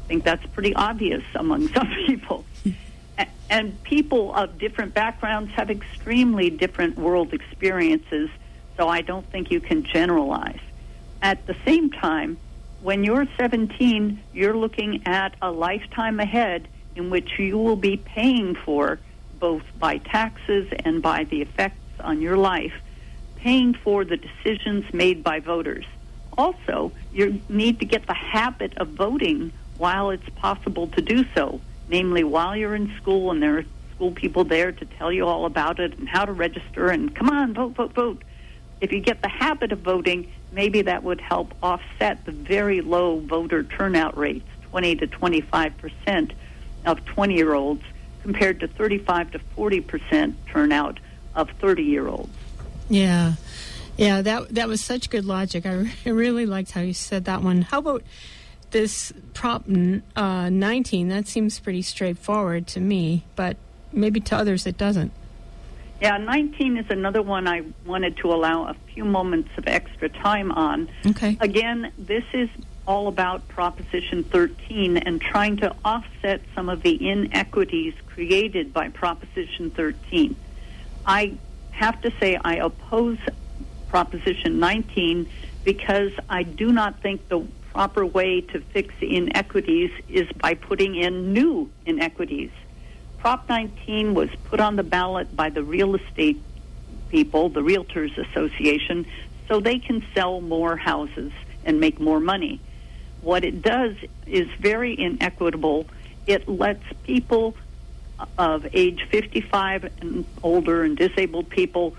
think that's pretty obvious among some people. A- and people of different backgrounds have extremely different world experiences, so I don't think you can generalize. At the same time, when you're seventeen, you're looking at a lifetime ahead in which you will be paying for, both by taxes and by the effects on your life, paying for the decisions made by voters. Also, you need to get the habit of voting while it's possible to do so, namely while you're in school and there are school people there to tell you all about it and how to register and come on, vote, vote, vote. If you get the habit of voting, maybe that would help offset the very low voter turnout rates, twenty to twenty-five percent of twenty-year-olds compared to thirty-five to forty percent turnout of thirty-year-olds. Yeah. Yeah, that that was such good logic. I, I really liked how you said that one. How about this Prop uh, nineteen? That seems pretty straightforward to me, but maybe to others it doesn't. Yeah, nineteen is another one I wanted to allow a few moments of extra time on. Okay. Again, this is all about Proposition thirteen and trying to offset some of the inequities created by Proposition thirteen. I have to say I oppose Proposition nineteen because I do not think the proper way to fix inequities is by putting in new inequities. Prop nineteen was put on the ballot by the real estate people, the Realtors Association, so they can sell more houses and make more money. What it does is very inequitable. It lets people of age fifty-five and older and disabled people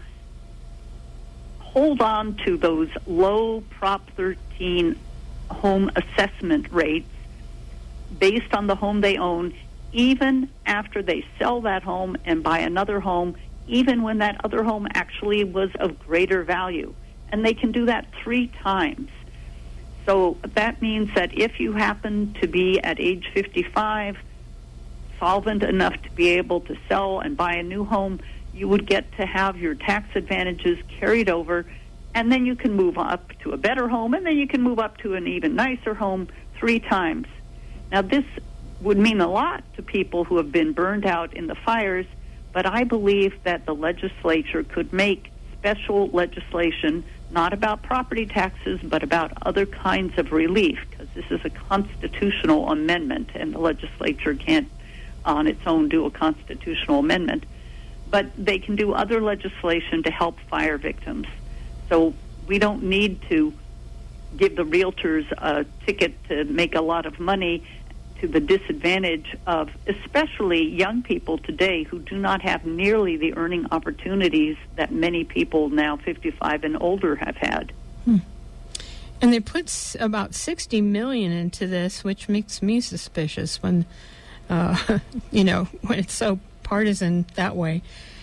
hold on to those low Prop thirteen home assessment rates based on the home they own, even after they sell that home and buy another home, even when that other home actually was of greater value. And they can do that three times. So that means that if you happen to be at age fifty-five, solvent enough to be able to sell and buy a new home, you would get to have your tax advantages carried over, and then you can move up to a better home, and then you can move up to an even nicer home three times. Now, this would mean a lot to people who have been burned out in the fires, but I believe that the legislature could make special legislation not about property taxes, but about other kinds of relief, because this is a constitutional amendment, and the legislature can't on its own do a constitutional amendment. But they can do other legislation to help fire victims. So we don't need to give the realtors a ticket to make a lot of money to the disadvantage of especially young people today who do not have nearly the earning opportunities that many people now fifty-five and older have had. Hmm. And they put s- about sixty million dollars into this, which makes me suspicious when, uh, you know, when it's so partisan that way.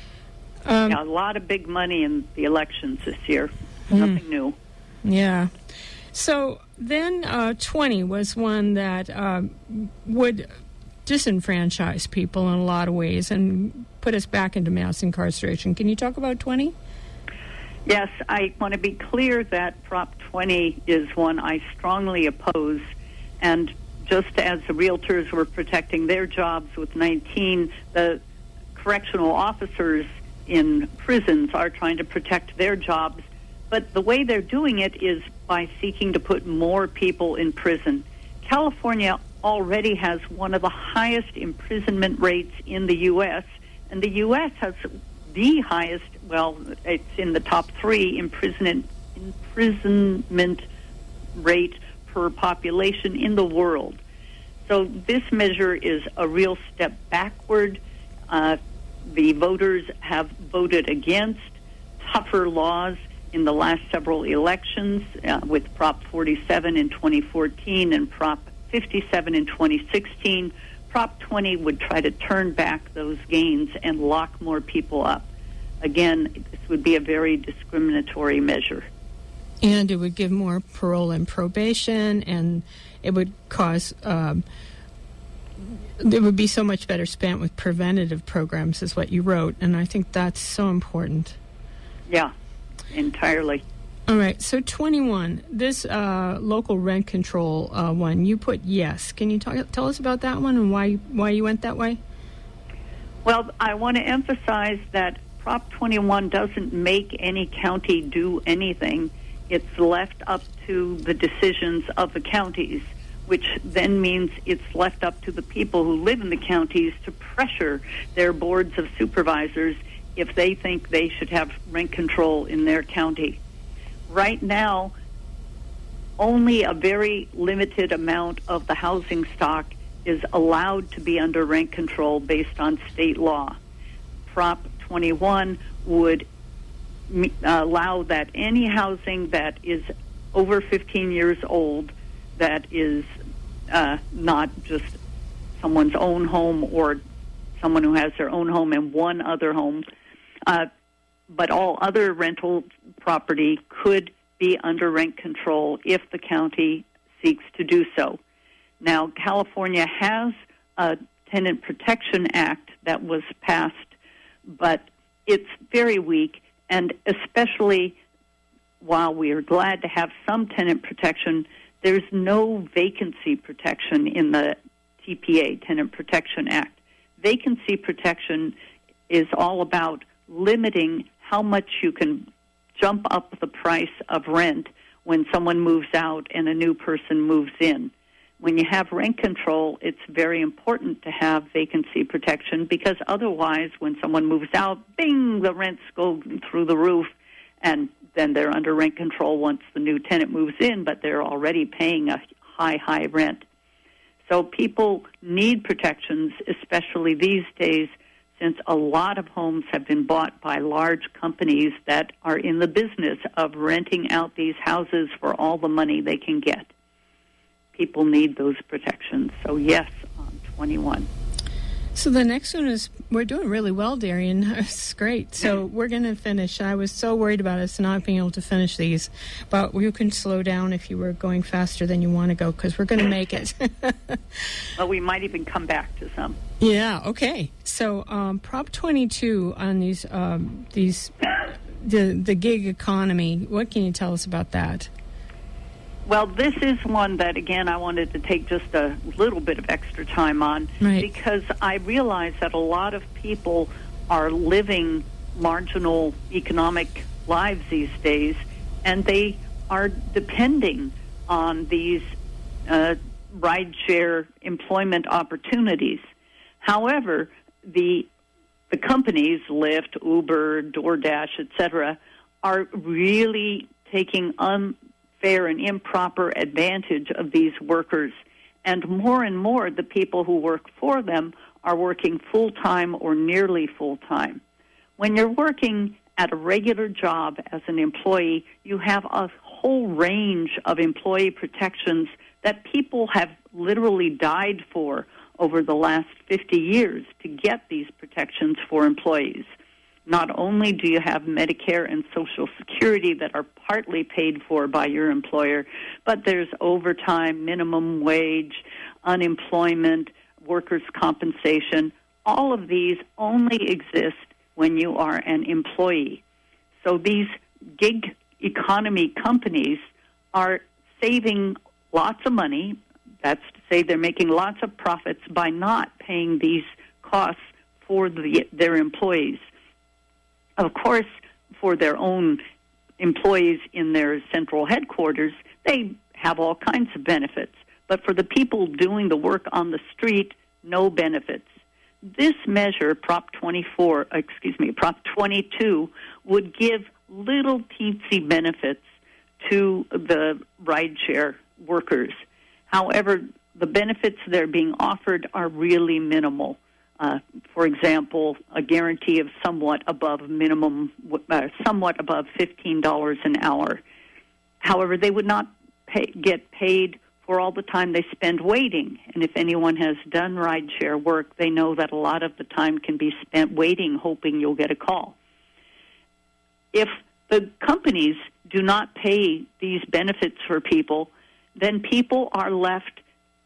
Um, yeah, a lot of big money in the elections this year. Hmm. Nothing new. Yeah. So then uh, twenty was one that uh, would disenfranchise people in a lot of ways and put us back into mass incarceration. Can you talk about twenty? Yes, I want to be clear that Prop twenty is one I strongly oppose. And just as the realtors were protecting their jobs with nineteen, the correctional officers in prisons are trying to protect their jobs. But the way they're doing it is by seeking to put more people in prison. California already has one of the highest imprisonment rates in the U S, and the U S has the highest, well, it's in the top three imprisonment, imprisonment rate per population in the world. So this measure is a real step backward. Uh, the voters have voted against tougher laws in the last several elections, uh, with Prop forty-seven in twenty fourteen and Prop fifty-seven in twenty sixteen. Prop twenty would try to turn back those gains and lock more people up. Again, this would be a very discriminatory measure. And it would give more parole and probation, and it would cause, um, it would be so much better spent with preventative programs, is what you wrote, and I think that's so important. Yeah, entirely. All right, so twenty-one, this uh, local rent control uh, one, you put yes. Can you talk, tell us about that one and why why you went that way? Well, I want to emphasize that Prop twenty-one doesn't make any county do anything. It's left up to the decisions of the counties, which then means it's left up to the people who live in the counties to pressure their boards of supervisors if they think they should have rent control in their county. Right now, only a very limited amount of the housing stock is allowed to be under rent control based on state law. Prop twenty-one would uh, allow that any housing that is over fifteen years old, that is uh, not just someone's own home or someone who has their own home and one other home, uh, but all other rental property could be under rent control if the county seeks to do so. Now, California has a Tenant Protection Act that was passed, but it's very weak, and especially while we are glad to have some tenant protection, there's no vacancy protection in the T P A, Tenant Protection Act. Vacancy protection is all about limiting how much you can jump up the price of rent when someone moves out and a new person moves in. When you have rent control, it's very important to have vacancy protection because otherwise, when someone moves out, bing, the rents go through the roof, and then they're under rent control once the new tenant moves in, but they're already paying a high, high rent. So people need protections, especially these days, since a lot of homes have been bought by large companies that are in the business of renting out these houses for all the money they can get. People need those protections. So yes, on twenty-one. So the next one is, we're doing really well, Darian. It's great. So we're going to finish. I was so worried about us not being able to finish these, but you can slow down if you were going faster than you want to go, because we're going to make it. Well, we might even come back to some. Yeah, okay. So um, Prop twenty-two on these, um, these the, the gig economy, what can you tell us about that? Well, this is one that, again, I wanted to take just a little bit of extra time on, right, because I realize that a lot of people are living marginal economic lives these days, and they are depending on these uh, ride-share employment opportunities. However, the the companies, Lyft, Uber, DoorDash, et cetera, are really taking un fair and improper advantage of these workers. And more and more, the people who work for them are working full-time or nearly full-time. When you're working at a regular job as an employee, you have a whole range of employee protections that people have literally died for over the last fifty years to get these protections for employees. Not only do you have Medicare and Social Security that are partly paid for by your employer, but there's overtime, minimum wage, unemployment, workers' compensation. All of these only exist when you are an employee. So these gig economy companies are saving lots of money. That's to say they're making lots of profits by not paying these costs for the, their employees. Of course, for their own employees in their central headquarters, they have all kinds of benefits. But for the people doing the work on the street, no benefits. This measure, Prop twenty-four, excuse me, Prop twenty-two, would give little teensy benefits to the rideshare workers. However, the benefits that are being offered are really minimal. Uh, for example, a guarantee of somewhat above minimum, uh, somewhat above fifteen dollars an hour. However, they would not pay, get paid for all the time they spend waiting. And if anyone has done rideshare work, they know that a lot of the time can be spent waiting, hoping you'll get a call. If the companies do not pay these benefits for people, then people are left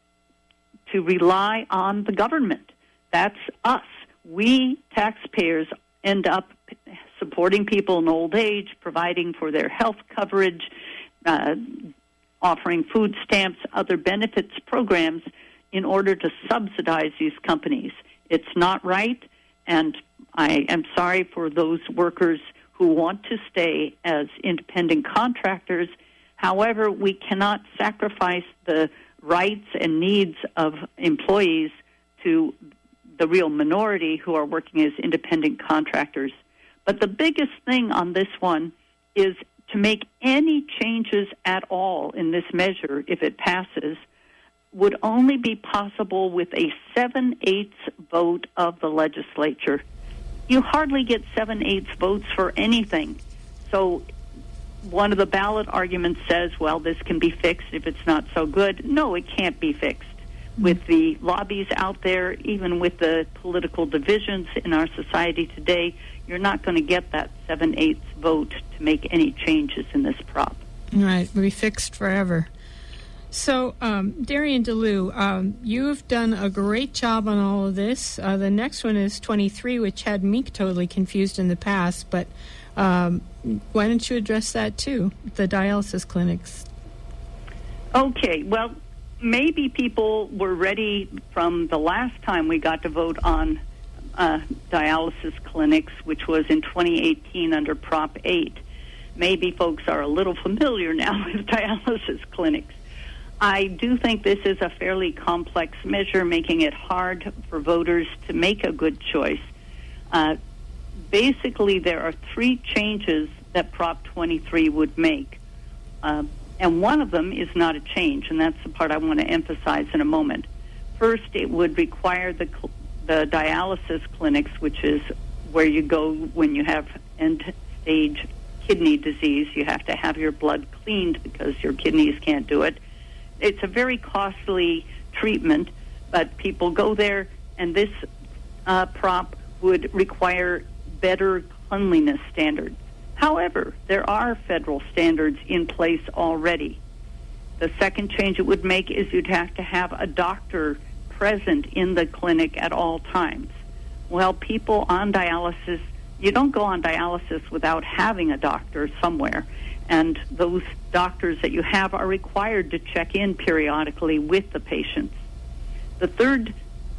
to rely on the government. That's us. We, taxpayers, end up supporting people in old age, providing for their health coverage, uh, offering food stamps, other benefits programs in order to subsidize these companies. It's not right, and I am sorry for those workers who want to stay as independent contractors. However, we cannot sacrifice the rights and needs of employees to the real minority who are working as independent contractors. But the biggest thing on this one is to make any changes at all in this measure, if it passes, would only be possible with a seven-eighths vote of the legislature. You hardly get seven-eighths votes for anything. So one of the ballot arguments says, well, this can be fixed if it's not so good. No, it can't be fixed. With the lobbies out there, even with the political divisions in our society today, you're not going to get that seven-eighths vote to make any changes in this prop. Right, will be fixed forever. So, um, Darian DeLu, um, you've done a great job on all of this. Uh, the next one is twenty-three, which had me totally confused in the past, but um, why don't you address that too, the dialysis clinics? Okay, well, maybe people were ready from the last time we got to vote on uh, dialysis clinics, which was in twenty eighteen under Prop eight. Maybe folks are a little familiar now with dialysis clinics. I do think this is a fairly complex measure, making it hard for voters to make a good choice. Uh, basically, there are three changes that Prop twenty-three would make. Uh, and one of them is not a change, and that's the part I want to emphasize in a moment. First, it would require the, the dialysis clinics, which is where you go when you have end-stage kidney disease. You have to have your blood cleaned because your kidneys can't do it. It's a very costly treatment, but people go there, and this uh, prop would require better cleanliness standards. However, there are federal standards in place already. The second change it would make is you'd have to have a doctor present in the clinic at all times. Well, people on dialysis, you don't go on dialysis without having a doctor somewhere. And those doctors that you have are required to check in periodically with the patients. The third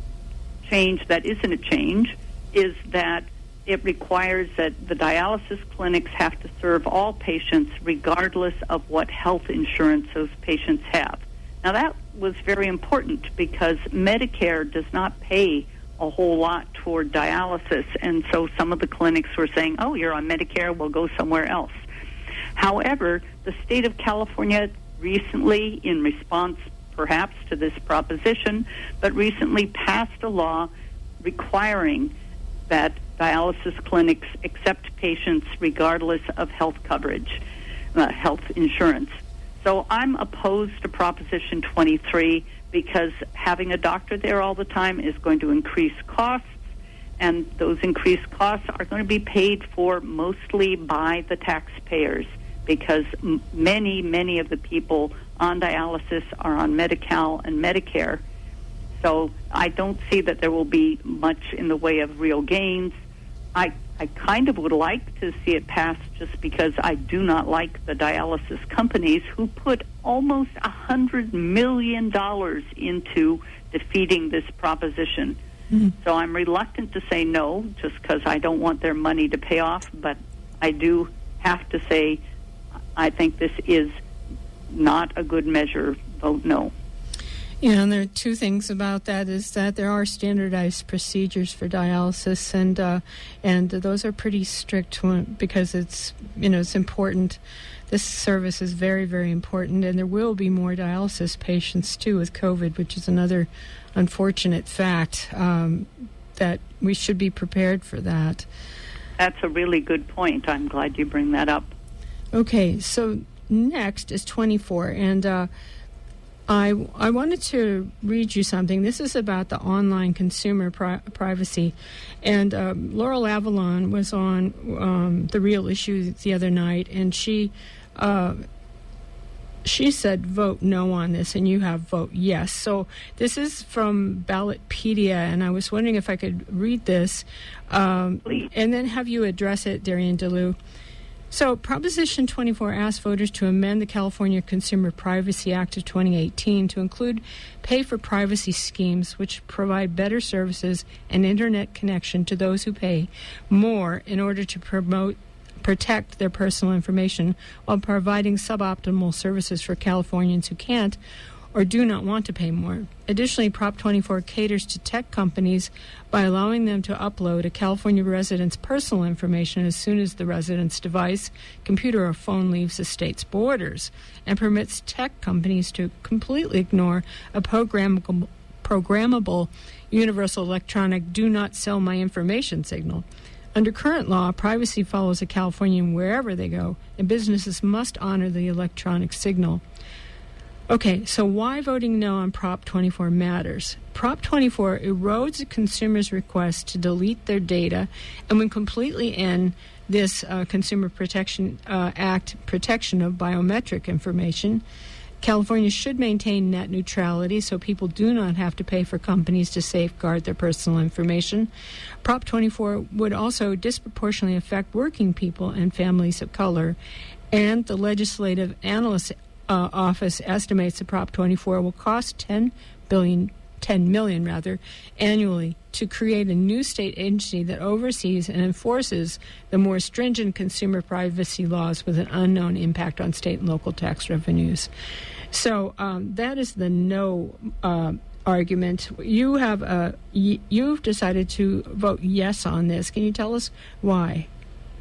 change that isn't a change is that it requires that the dialysis clinics have to serve all patients regardless of what health insurance those patients have. Now, that was very important because Medicare does not pay a whole lot toward dialysis, and so some of the clinics were saying, oh, you're on Medicare, we'll go somewhere else. However, the state of California recently, in response perhaps to this proposition, but recently passed a law requiring that dialysis clinics accept patients regardless of health coverage, uh, health insurance. So I'm opposed to Proposition twenty-three because having a doctor there all the time is going to increase costs, and those increased costs are going to be paid for mostly by the taxpayers, because m- many, many of the people on dialysis are on Medi-Cal and Medicare. So I don't see that there will be much in the way of real gains. I, I kind of would like to see it pass just because I do not like the dialysis companies who put almost one hundred million dollars into defeating this proposition. Mm-hmm. So I'm reluctant to say no just because I don't want their money to pay off, but I do have to say I think this is not a good measure. Vote no. You know, and there are two things about that is that there are standardized procedures for dialysis, and uh, and those are pretty strict because it's, you know, it's important. This service is very, very important, and there will be more dialysis patients, too, with COVID, which is another unfortunate fact um, that we should be prepared for that. That's a really good point. I'm glad you bring that up. Okay, so next is twenty-four, and uh, I, I wanted to read you something. This is about the online consumer pri- privacy. And uh, Laurel Avalon was on um, The Real Issue the other night, and she uh, she said vote no on this, and you have vote yes. So this is from Ballotpedia, and I was wondering if I could read this um, and then have you address it, Darian DeLu. So Proposition twenty-four asks voters to amend the California Consumer Privacy Act of twenty eighteen to include pay-for-privacy schemes which provide better services and internet connection to those who pay more in order to promote protect their personal information while providing suboptimal services for Californians who can't or do not want to pay more. Additionally, Prop twenty-four caters to tech companies by allowing them to upload a California resident's personal information as soon as the resident's device, computer, or phone leaves the state's borders, and permits tech companies to completely ignore a programmable, programmable universal electronic do not sell my information signal. Under current law, privacy follows a Californian wherever they go, and businesses must honor the electronic signal. Okay, so why voting no on Prop twenty-four matters? Prop twenty-four erodes a consumer's request to delete their data and would completely end this uh, Consumer Protection uh, Act protection of biometric information. California should maintain net neutrality so people do not have to pay for companies to safeguard their personal information. Prop twenty-four would also disproportionately affect working people and families of color, and the Legislative Analyst uh, Office estimates that Prop twenty-four will cost ten billion dollars ten million dollars rather, annually to create a new state agency that oversees and enforces the more stringent consumer privacy laws with an unknown impact on state and local tax revenues. So um, that is the no uh, argument. You have uh, y- you've decided to vote yes on this. Can you tell us why?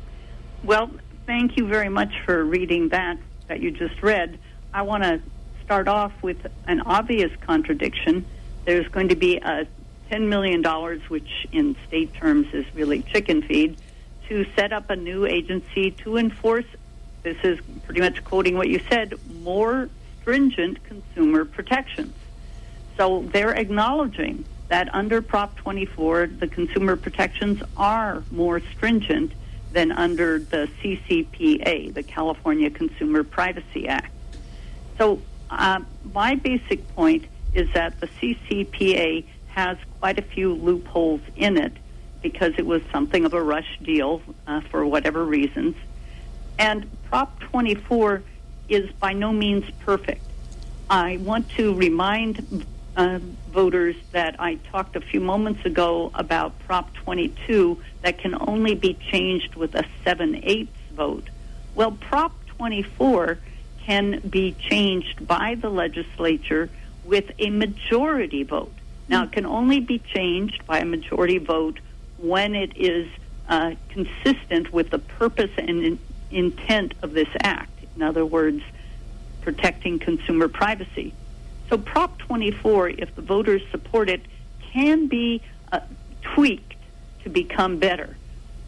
Well, thank you very much for reading that that you just read. I want to start off with an obvious contradiction. There's going to be a ten million dollars, which in state terms is really chicken feed, to set up a new agency to enforce, this is pretty much quoting what you said, more stringent consumer protections. So they're acknowledging that under Prop twenty-four, the consumer protections are more stringent than under the C C P A, the California Consumer Privacy Act. So uh, my basic point is that the C C P A has quite a few loopholes in it because it was something of a rush deal uh, for whatever reasons. And Prop twenty-four is by no means perfect. I want to remind uh, voters that I talked a few moments ago about Prop twenty-two that can only be changed with a seven-eighths vote. Well, Prop twenty-four can be changed by the legislature with a majority vote. Now, it can only be changed by a majority vote when it is uh, consistent with the purpose and in- intent of this act. In other words, protecting consumer privacy. So Prop twenty-four, if the voters support it, can be uh, tweaked to become better.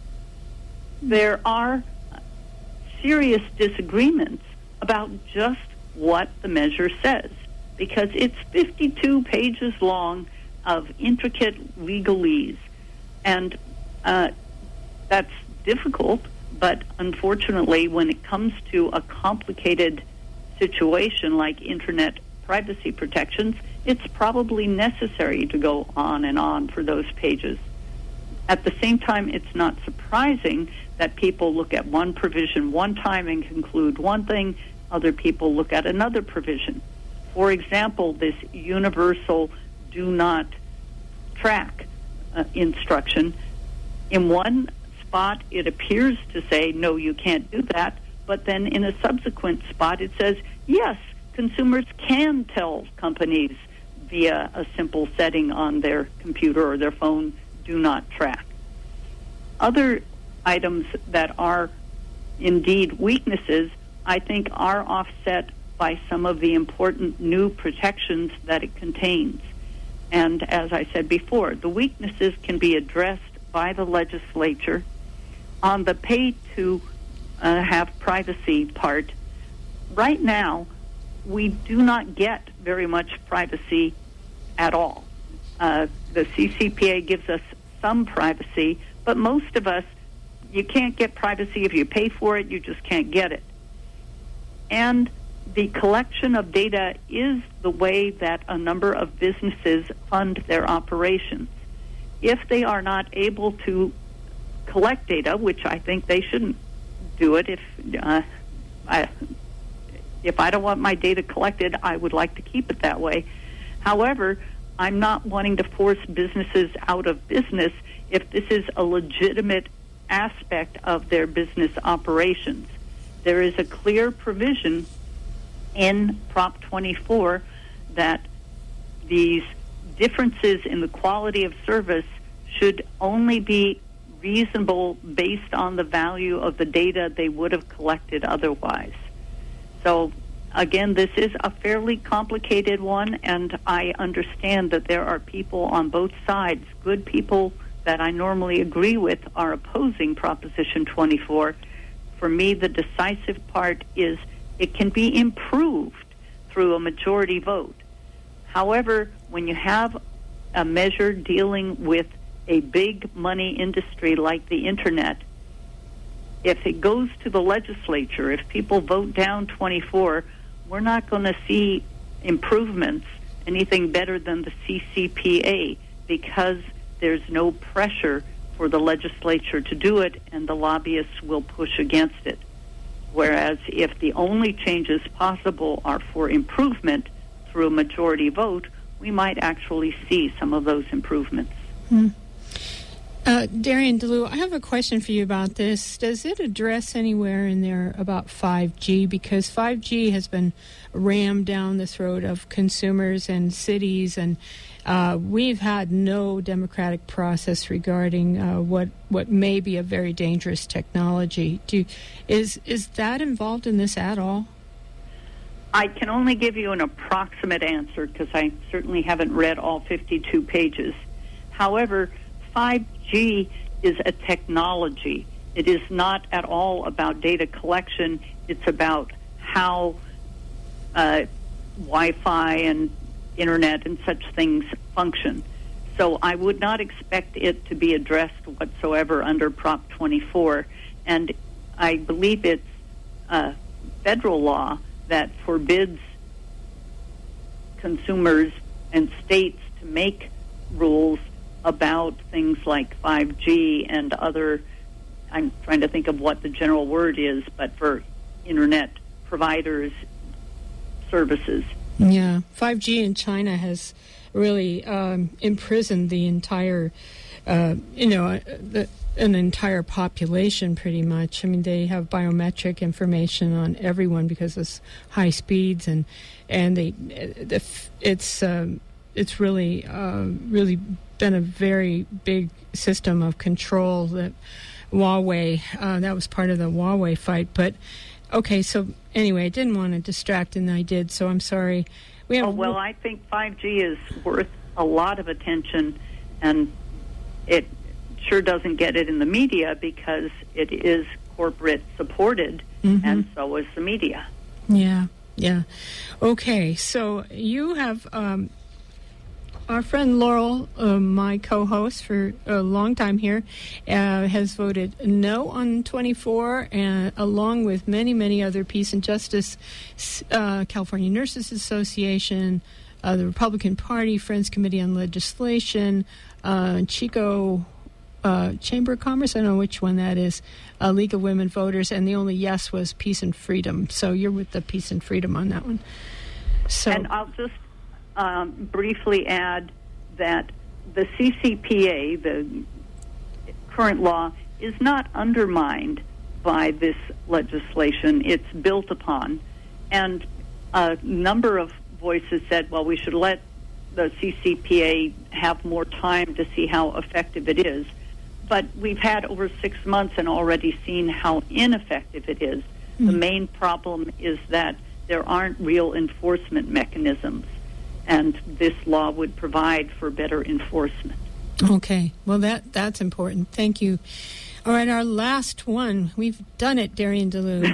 There are serious disagreements about just what the measure says, because it's fifty-two pages long of intricate legalese. And uh, that's difficult, but unfortunately, when it comes to a complicated situation like internet privacy protections, it's probably necessary to go on and on for those pages. At the same time, it's not surprising that people look at one provision one time and conclude one thing, other people look at another provision. For example, this universal do not track uh, instruction. In one spot, it appears to say, no, you can't do that. But then in a subsequent spot, it says, yes, consumers can tell companies via a simple setting on their computer or their phone, do not track. Other items that are indeed weaknesses, I think, are offset by some of the important new protections that it contains. And as I said before, the weaknesses can be addressed by the legislature. On the pay to uh, have privacy part, right now, we do not get very much privacy at all. Uh, the C C P A gives us some privacy, but most of us, you can't get privacy if you pay for it, you just can't get it. And the collection of data is the way that a number of businesses fund their operations. If they are not able to collect data, which I think they shouldn't do it, if uh, I, if I don't want my data collected, I would like to keep it that way. However, I'm not wanting to force businesses out of business if this is a legitimate aspect of their business operations. There is a clear provision in Prop twenty-four that these differences in the quality of service should only be reasonable based on the value of the data they would have collected otherwise. So, again, this is a fairly complicated one, and I understand that there are people on both sides, good people that I normally agree with, are opposing Proposition twenty-four. For me, the decisive part is it can be improved through a majority vote. However, when you have a measure dealing with a big money industry like the Internet, if it goes to the legislature, if people vote down twenty-four, we're not going to see improvements, anything better than the C C P A, because there's no pressure for the legislature to do it, and the lobbyists will push against it. Whereas if the only changes possible are for improvement through a majority vote, we might actually see some of those improvements. Hmm. Uh, Darian DeLu, I have a question for you about this. Does it address anywhere in there about five G? Because five G has been rammed down the throat of consumers and cities, and uh, we've had no democratic process regarding uh, what what may be a very dangerous technology. Do, is is that involved in this at all? I can only give you an approximate answer because I certainly haven't read all fifty-two pages. However, five G is a technology. It is not at all about data collection. It's about how uh, Wi-Fi and Internet and such things function. So I would not expect it to be addressed whatsoever under Prop twenty-four. And I believe it's uh, federal law that forbids consumers and states to make rules about things like five G and other, I'm trying to think of what the general word is, but for Internet providers, services. Yeah, five G in China has really um, imprisoned the entire, uh, you know, uh, the, an entire population pretty much. I mean, they have biometric information on everyone because of high speeds, and and they, the, it's um, it's really uh, really been a very big system of control that Huawei, uh, that was part of the Huawei fight. But okay, so anyway, I didn't want to distract, and I did, so I'm sorry. We have oh, well, I think five G is worth a lot of attention, and it sure doesn't get it in the media because it is corporate supported, mm-hmm. and so is the media. Yeah, yeah. Okay, so you have um, our friend Laurel, uh, my co-host for a long time here, uh, has voted no on twenty-four, and along with many, many other peace and justice, uh, California Nurses Association, uh, the Republican Party, Friends Committee on Legislation, uh, Chico uh, Chamber of Commerce, I don't know which one that is, uh, League of Women Voters, and the only yes was Peace and Freedom. So you're with the Peace and Freedom on that one. So, and I'll just Um, briefly add that the C C P A, the current law, is not undermined by this legislation. It's built upon. And a number of voices said, well, we should let the C C P A have more time to see how effective it is. But we've had over six months and already seen how ineffective it is. Mm-hmm. The main problem is that there aren't real enforcement mechanisms, and this law would provide for better enforcement. Okay. Well, that that's important. Thank you. All right, our last one. We've done it, Darian DeLu.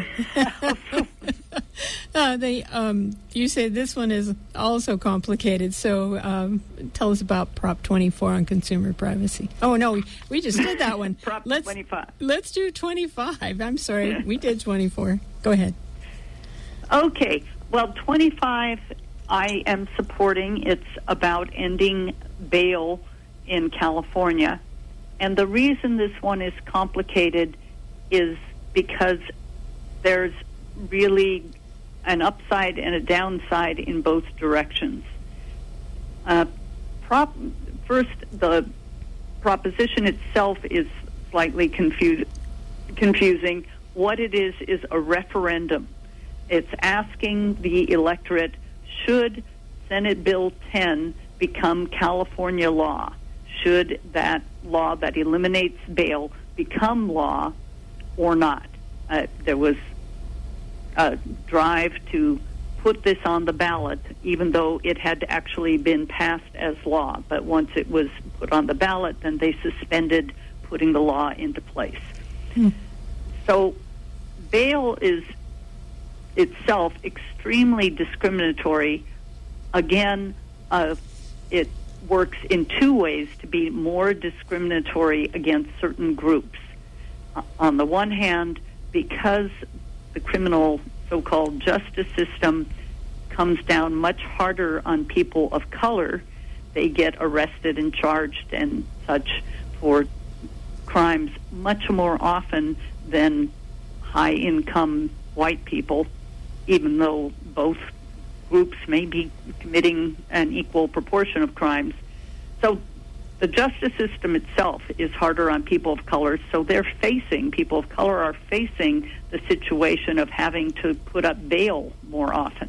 uh, they, um, you say this one is also complicated, so um, tell us about Prop twenty-four on consumer privacy. Oh, no, we, we just did that one. Prop let's, twenty-five. Let's do twenty-five. I'm sorry, we did twenty-four. Go ahead. Okay. Well, twenty-five I am supporting. It's about ending bail in California. And the reason this one is complicated is because there's really an upside and a downside in both directions. Uh, prop, first, the proposition itself is slightly confused, confusing. What it is is a referendum. It's asking the electorate, should Senate Bill ten become California law? Should that law that eliminates bail become law or not? Uh, there was a drive to put this on the ballot, even though it had actually been passed as law. But once it was put on the ballot, then they suspended putting the law into place. Hmm. So bail is itself extremely discriminatory. Again, uh, it works in two ways to be more discriminatory against certain groups. Uh, on the one hand, because the criminal so-called justice system comes down much harder on people of color, they get arrested and charged and such for crimes much more often than high-income white people, even though both groups may be committing an equal proportion of crimes. So the justice system itself is harder on people of color, so they're facing, people of color are facing the situation of having to put up bail more often.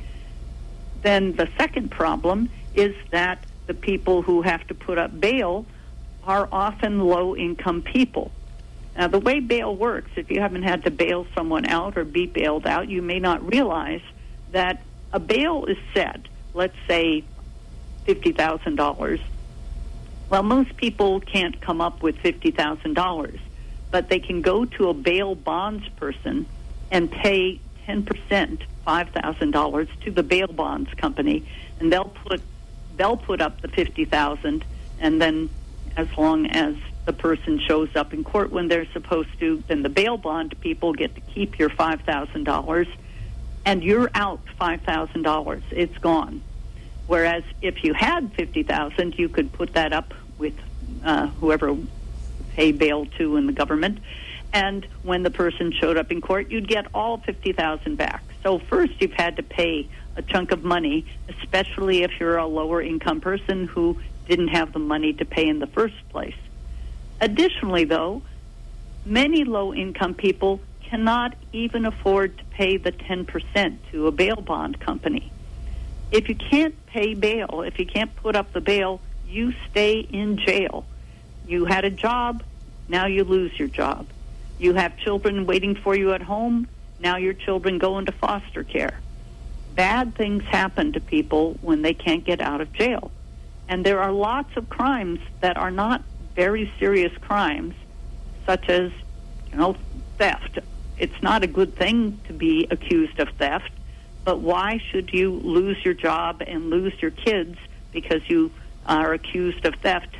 Then the second problem is that the people who have to put up bail are often low-income people. Now, the way bail works, if you haven't had to bail someone out or be bailed out, you may not realize that a bail is set, let's say fifty thousand dollars. Well, most people can't come up with fifty thousand dollars, but they can go to a bail bonds person and pay ten percent, five thousand dollars, to the bail bonds company, and they'll put they'll put up the fifty thousand dollars, and then as long as the person shows up in court when they're supposed to, then the bail bond people get to keep your five thousand dollars, and you're out five thousand dollars. It's gone. Whereas if you had fifty thousand dollars, you could put that up with uh, whoever pay bail to in the government, and when the person showed up in court, you'd get all fifty thousand dollars back. So first you've had to pay a chunk of money, especially if you're a lower income person who didn't have the money to pay in the first place. Additionally, though, many low-income people cannot even afford to pay the ten percent to a bail bond company. If you can't pay bail, if you can't put up the bail, you stay in jail. You had a job, now you lose your job. You have children waiting for you at home, now your children go into foster care. Bad things happen to people when they can't get out of jail. And there are lots of crimes that are not very serious crimes, such as, you know, theft. It's not a good thing to be accused of theft, but why should you lose your job and lose your kids because you are accused of theft?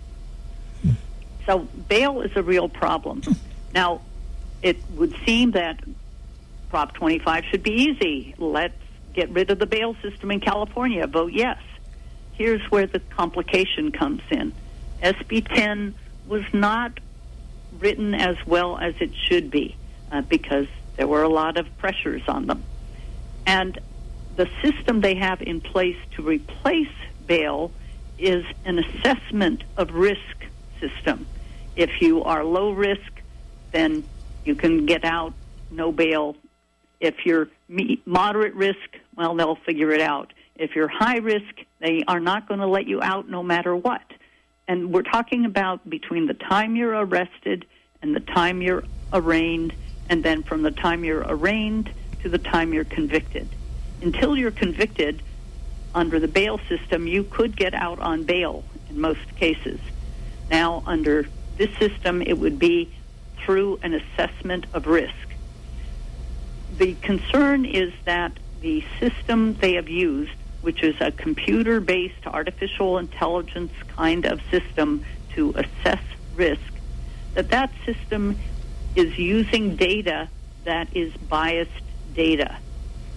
So bail is a real problem. Now, it would seem that Prop twenty-five should be easy. Let's get rid of the bail system in California. Vote yes. Here's where the complication comes in. S B ten was not written as well as it should be uh, because there were a lot of pressures on them. And the system they have in place to replace bail is an assessment of risk system. If you are low risk, then you can get out, no bail. If you're me- moderate risk, well, they'll figure it out. If you're high risk, they are not going to let you out no matter what. And we're talking about between the time you're arrested and the time you're arraigned, and then from the time you're arraigned to the time you're convicted. Until you're convicted, under the bail system, you could get out on bail in most cases. Now, under this system, it would be through an assessment of risk. The concern is that the system they have used, which is a computer-based artificial intelligence kind of system to assess risk, that that system is using data that is biased data.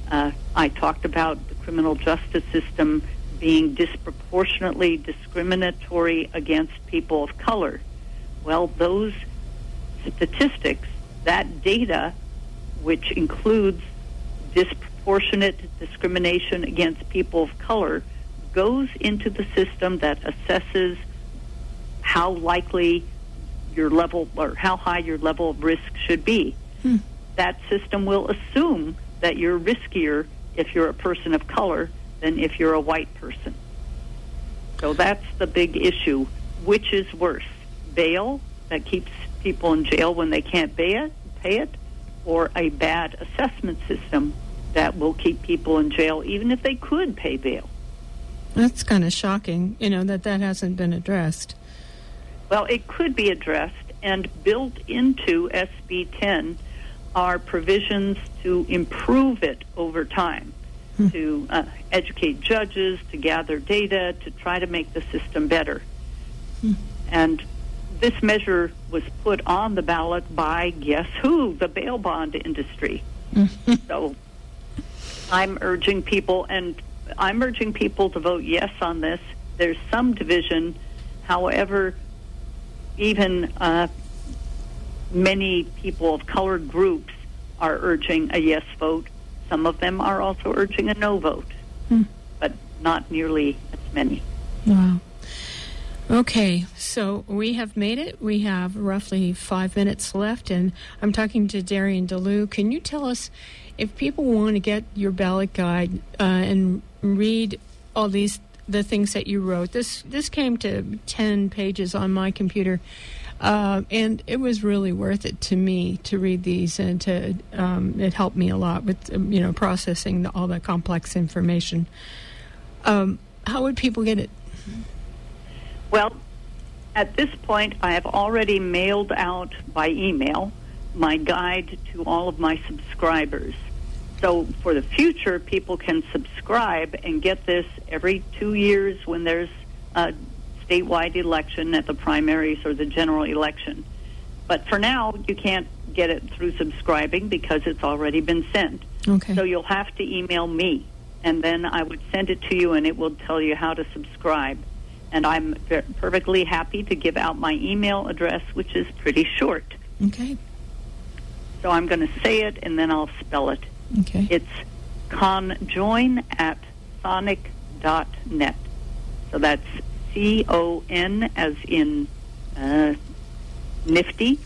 Uh, I talked about the criminal justice system being disproportionately discriminatory against people of color. Well, those statistics, that data, which includes disproportionate discrimination against people of color, goes into the system that assesses how likely your level or how high your level of risk should be. Hmm. That system will assume that you're riskier if you're a person of color than if you're a white person. So that's the big issue. Which is worse, bail that keeps people in jail when they can't pay it, pay it, or a bad assessment system that will keep people in jail even if they could pay bail? That's kind of shocking, you know, that that hasn't been addressed. Well, it could be addressed, and built into S B ten are provisions to improve it over time, hmm. to uh, educate judges, to gather data, to try to make the system better. Hmm. And this measure was put on the ballot by, guess who? The bail bond industry. So I'm urging people, and I'm urging people to vote yes on this. There's some division. However, even uh, many people of colored groups are urging a yes vote. Some of them are also urging a no vote, hmm. but not nearly as many. Wow. Okay, so we have made it. We have roughly five minutes left, and I'm talking to Darian DeLue. Can you tell us, if people want to get your ballot guide uh, and read all these the things that you wrote? This this came to ten pages on my computer, uh, and it was really worth it to me to read these, and to um, it helped me a lot with you know processing the, all the complex information. Um, how would people get it? Well, at this point, I have already mailed out by email my guide to all of my subscribers. So for the future, people can subscribe and get this every two years when there's a statewide election at the primaries or the general election. But for now, you can't get it through subscribing because it's already been sent. Okay. So you'll have to email me, and then I would send it to you, and it will tell you how to subscribe. And I'm perfectly happy to give out my email address, which is pretty short. Okay. So I'm going to say it, and then I'll spell it. Okay. It's conjoin at sonic dot net. So that's C O N as in uh, nifty,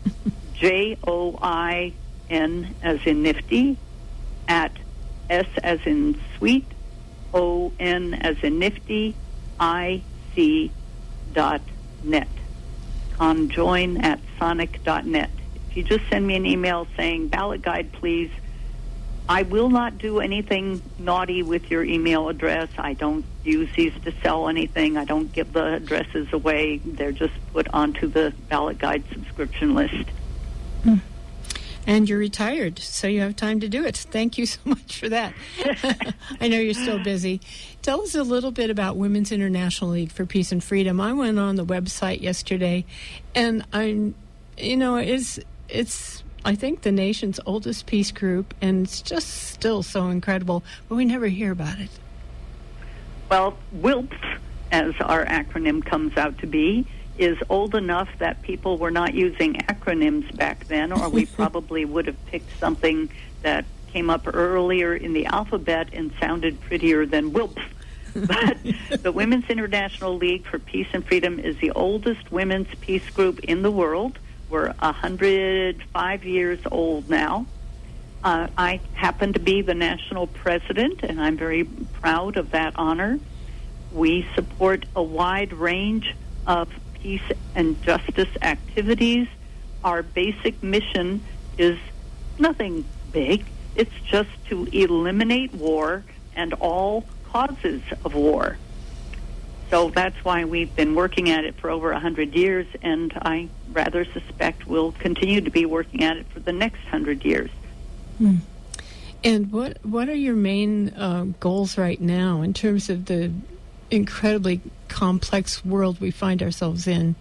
J O I N as in nifty, at S as in sweet, O N as in nifty, I C dot net. Conjoin at sonic dot net. If you just send me an email saying ballot guide, please, I will not do anything naughty with your email address. I don't use these to sell anything. I don't give the addresses away. They're just put onto the ballot guide subscription list. Mm. And you're retired, so you have time to do it. Thank you so much for that. I know you're still busy. Tell us a little bit about Women's International League for Peace and Freedom. I went on the website yesterday, and I'm, you know, it's it's I think the nation's oldest peace group, and it's just still so incredible, but we never hear about it. Well, W I L P, as our acronym comes out to be, is old enough that people were not using acronyms back then, or we probably would have picked something that came up earlier in the alphabet and sounded prettier than W I L P. But the Women's International League for Peace and Freedom is the oldest women's peace group in the world. We're one hundred five years old now. Uh, I happen to be the national president, and I'm very proud of that honor. We support a wide range of peace and justice activities. Our basic mission is nothing big. It's just to eliminate war and all causes of war. So that's why we've been working at it for over one hundred years, and I rather suspect we'll continue to be working at it for the next one hundred years. Hmm. And what what are your main uh, goals right now in terms of the incredibly complex world we find ourselves in?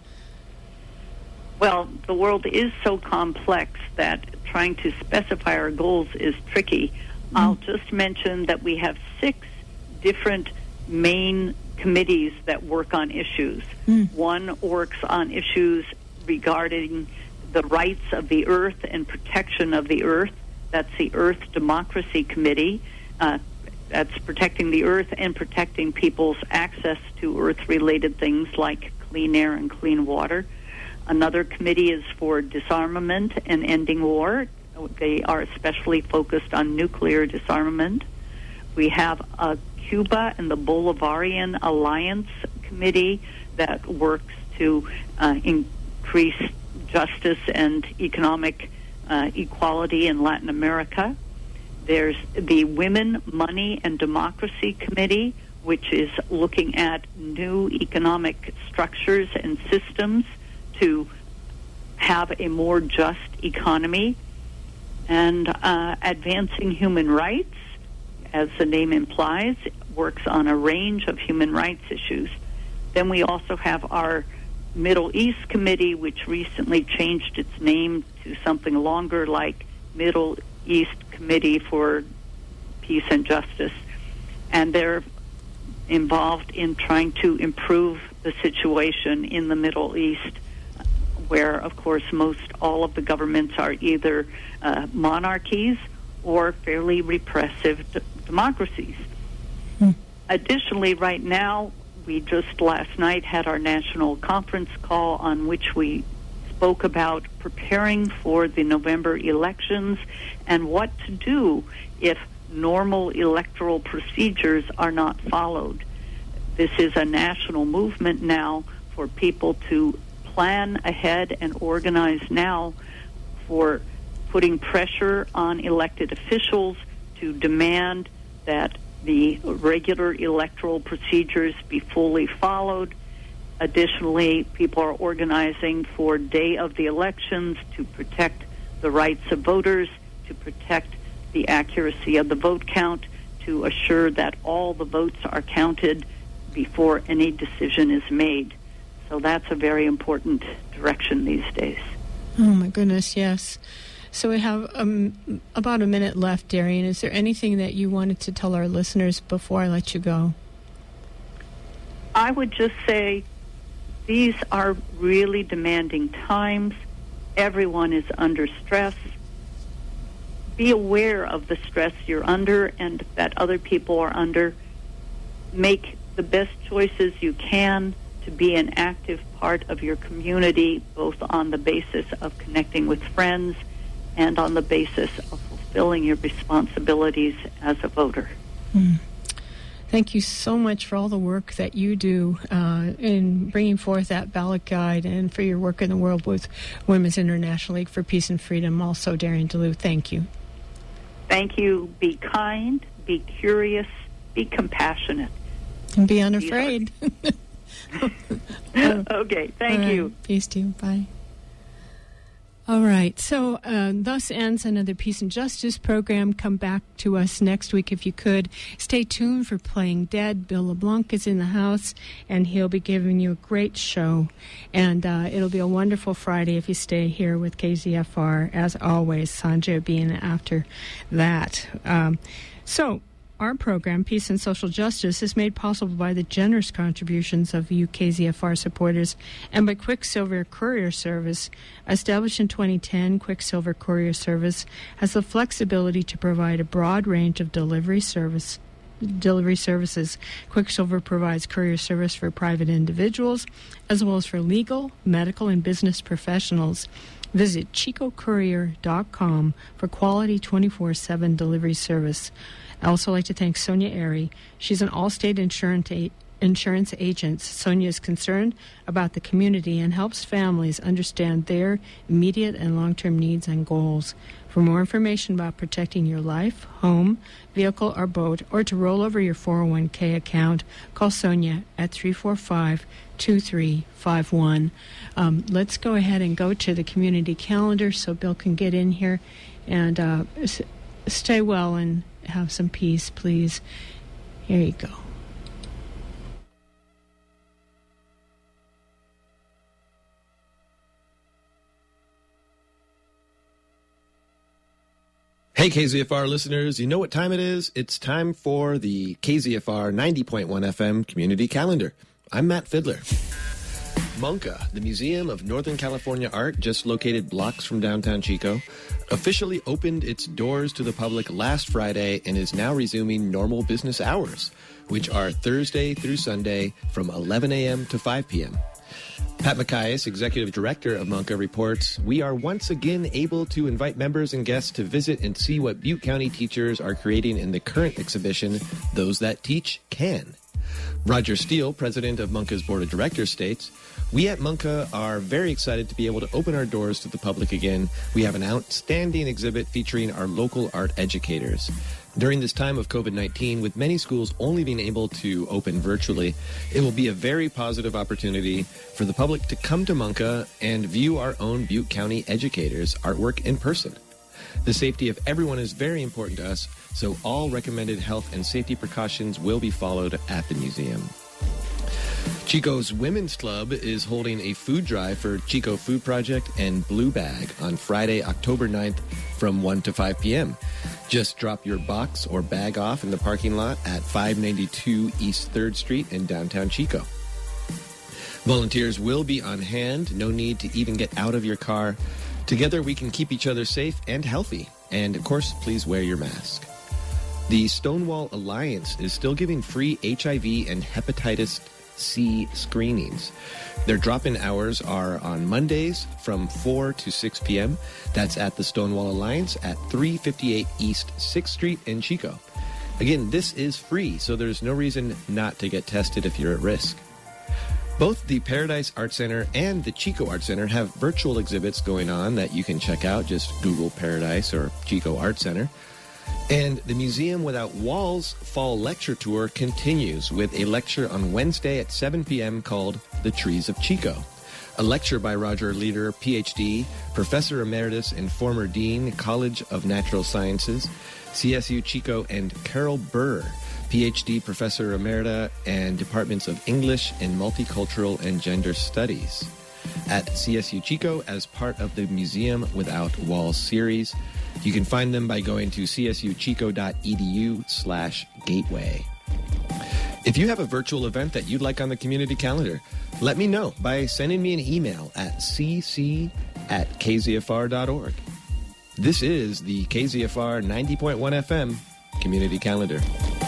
Well, the world is so complex that trying to specify our goals is tricky. I'll just mention that we have six different main committees that work on issues. Mm. One works on issues regarding the rights of the earth and protection of the earth. That's the Earth Democracy Committee. Uh, that's protecting the earth and protecting people's access to earth-related things like clean air and clean water. Another committee is for disarmament and ending war. They are especially focused on nuclear disarmament. We have a Cuba and the Bolivarian Alliance Committee that works to uh, increase justice and economic uh, equality in Latin America. There's the Women, Money, and Democracy Committee, which is looking at new economic structures and systems to have a more just economy. And uh, Advancing Human Rights, as the name implies, works on a range of human rights issues. Then we also have our Middle East Committee, which recently changed its name to something longer like Middle East Committee for Peace and Justice. And they're involved in trying to improve the situation in the Middle East, where, of course, most all of the governments are either uh, monarchies or fairly repressive d- democracies. Hmm. Additionally, right now, we just last night had our national conference call on which we spoke about preparing for the November elections and what to do if normal electoral procedures are not followed. This is a national movement now for people to plan ahead and organize now for putting pressure on elected officials to demand that the regular electoral procedures be fully followed. Additionally, people are organizing for day of the elections to protect the rights of voters, to protect the accuracy of the vote count, to assure that all the votes are counted before any decision is made. So that's a very important direction these days. Oh, my goodness, yes. So we have um, about a minute left, Darian. Is there anything that you wanted to tell our listeners before I let you go? I would just say these are really demanding times. Everyone is under stress. Be aware of the stress you're under and that other people are under. Make the best choices you can to be an active part of your community, both on the basis of connecting with friends and on the basis of fulfilling your responsibilities as a voter. Mm. Thank you so much for all the work that you do uh, in bringing forth that ballot guide and for your work in the world with Women's International League for Peace and Freedom. Also, Darian DeLu, thank you. Thank you. Be kind, be curious, be compassionate. And be unafraid. Okay, thank right. you. Peace to you. Bye. All right, so uh, thus ends another Peace and Justice program. Come back to us next week if you could. Stay tuned for Playing Dead. Bill LeBlanc is in the house, and he'll be giving you a great show. And uh, it'll be a wonderful Friday if you stay here with K Z F R. As always, Sanja being after that. Um, so... Our program, Peace and Social Justice, is made possible by the generous contributions of you K Z F R supporters and by Quicksilver Courier Service. Established in twenty ten, Quicksilver Courier Service has the flexibility to provide a broad range of delivery service delivery services. Quicksilver provides courier service for private individuals as well as for legal, medical, and business professionals. Visit chico courier dot com for quality twenty-four seven delivery service. I also like to thank Sonia Airy. She's an Allstate insurance, a- insurance agent. Sonia is concerned about the community and helps families understand their immediate and long-term needs and goals. For more information about protecting your life, home, vehicle, or boat, or to roll over your four oh one k account, call Sonia at three four five, two three five one. Um, let's go ahead and go to the community calendar so Bill can get in here. And uh, s- stay well and have some peace, please. Here you go. Hey, K Z F R listeners, you know what time it is? It's time for the K Z F R ninety point one F M Community Calendar. I'm Matt Fiddler. MUNCA, the Museum of Northern California Art, just located blocks from downtown Chico, officially opened its doors to the public last Friday and is now resuming normal business hours, which are Thursday through Sunday from eleven a.m. to five p.m. Pat Macias, Executive Director of MUNCA, reports, we are once again able to invite members and guests to visit and see what Butte County teachers are creating in the current exhibition, Those That Teach Can. Roger Steele, President of MUNCA's Board of Directors, states, we at MUNCA are very excited to be able to open our doors to the public again. We have an outstanding exhibit featuring our local art educators. During this time of COVID nineteen, with many schools only being able to open virtually, it will be a very positive opportunity for the public to come to MUNCA and view our own Butte County educators' artwork in person. The safety of everyone is very important to us, so all recommended health and safety precautions will be followed at the museum. Chico's Women's Club is holding a food drive for Chico Food Project and Blue Bag on Friday, October ninth from one to five p.m. Just drop your box or bag off in the parking lot at five ninety-two East third Street in downtown Chico. Volunteers will be on hand. No need to even get out of your car. Together we can keep each other safe and healthy. And, of course, please wear your mask. The Stonewall Alliance is still giving free H I V and hepatitis C screenings. Their drop-in hours are on Mondays from four to six p.m. That's at the Stonewall Alliance at three fifty-eight East sixth Street in Chico. Again, this is free, so there's no reason not to get tested if you're at risk. Both the Paradise Art Center and the Chico Art Center have virtual exhibits going on that you can check out. Just Google Paradise or Chico Art Center. And the Museum Without Walls Fall Lecture Tour continues with a lecture on Wednesday at seven p.m. called The Trees of Chico. A lecture by Roger Leader, P H D, Professor Emeritus and former Dean, College of Natural Sciences, C S U Chico, and Carol Burr, P H D Professor Emerita and Departments of English and Multicultural and Gender Studies at C S U Chico as part of the Museum Without Walls series. You can find them by going to csuchico.edu slash gateway. If you have a virtual event that you'd like on the community calendar, let me know by sending me an email at cc at kzfr.org. This is the K Z F R ninety point one F M Community Calendar.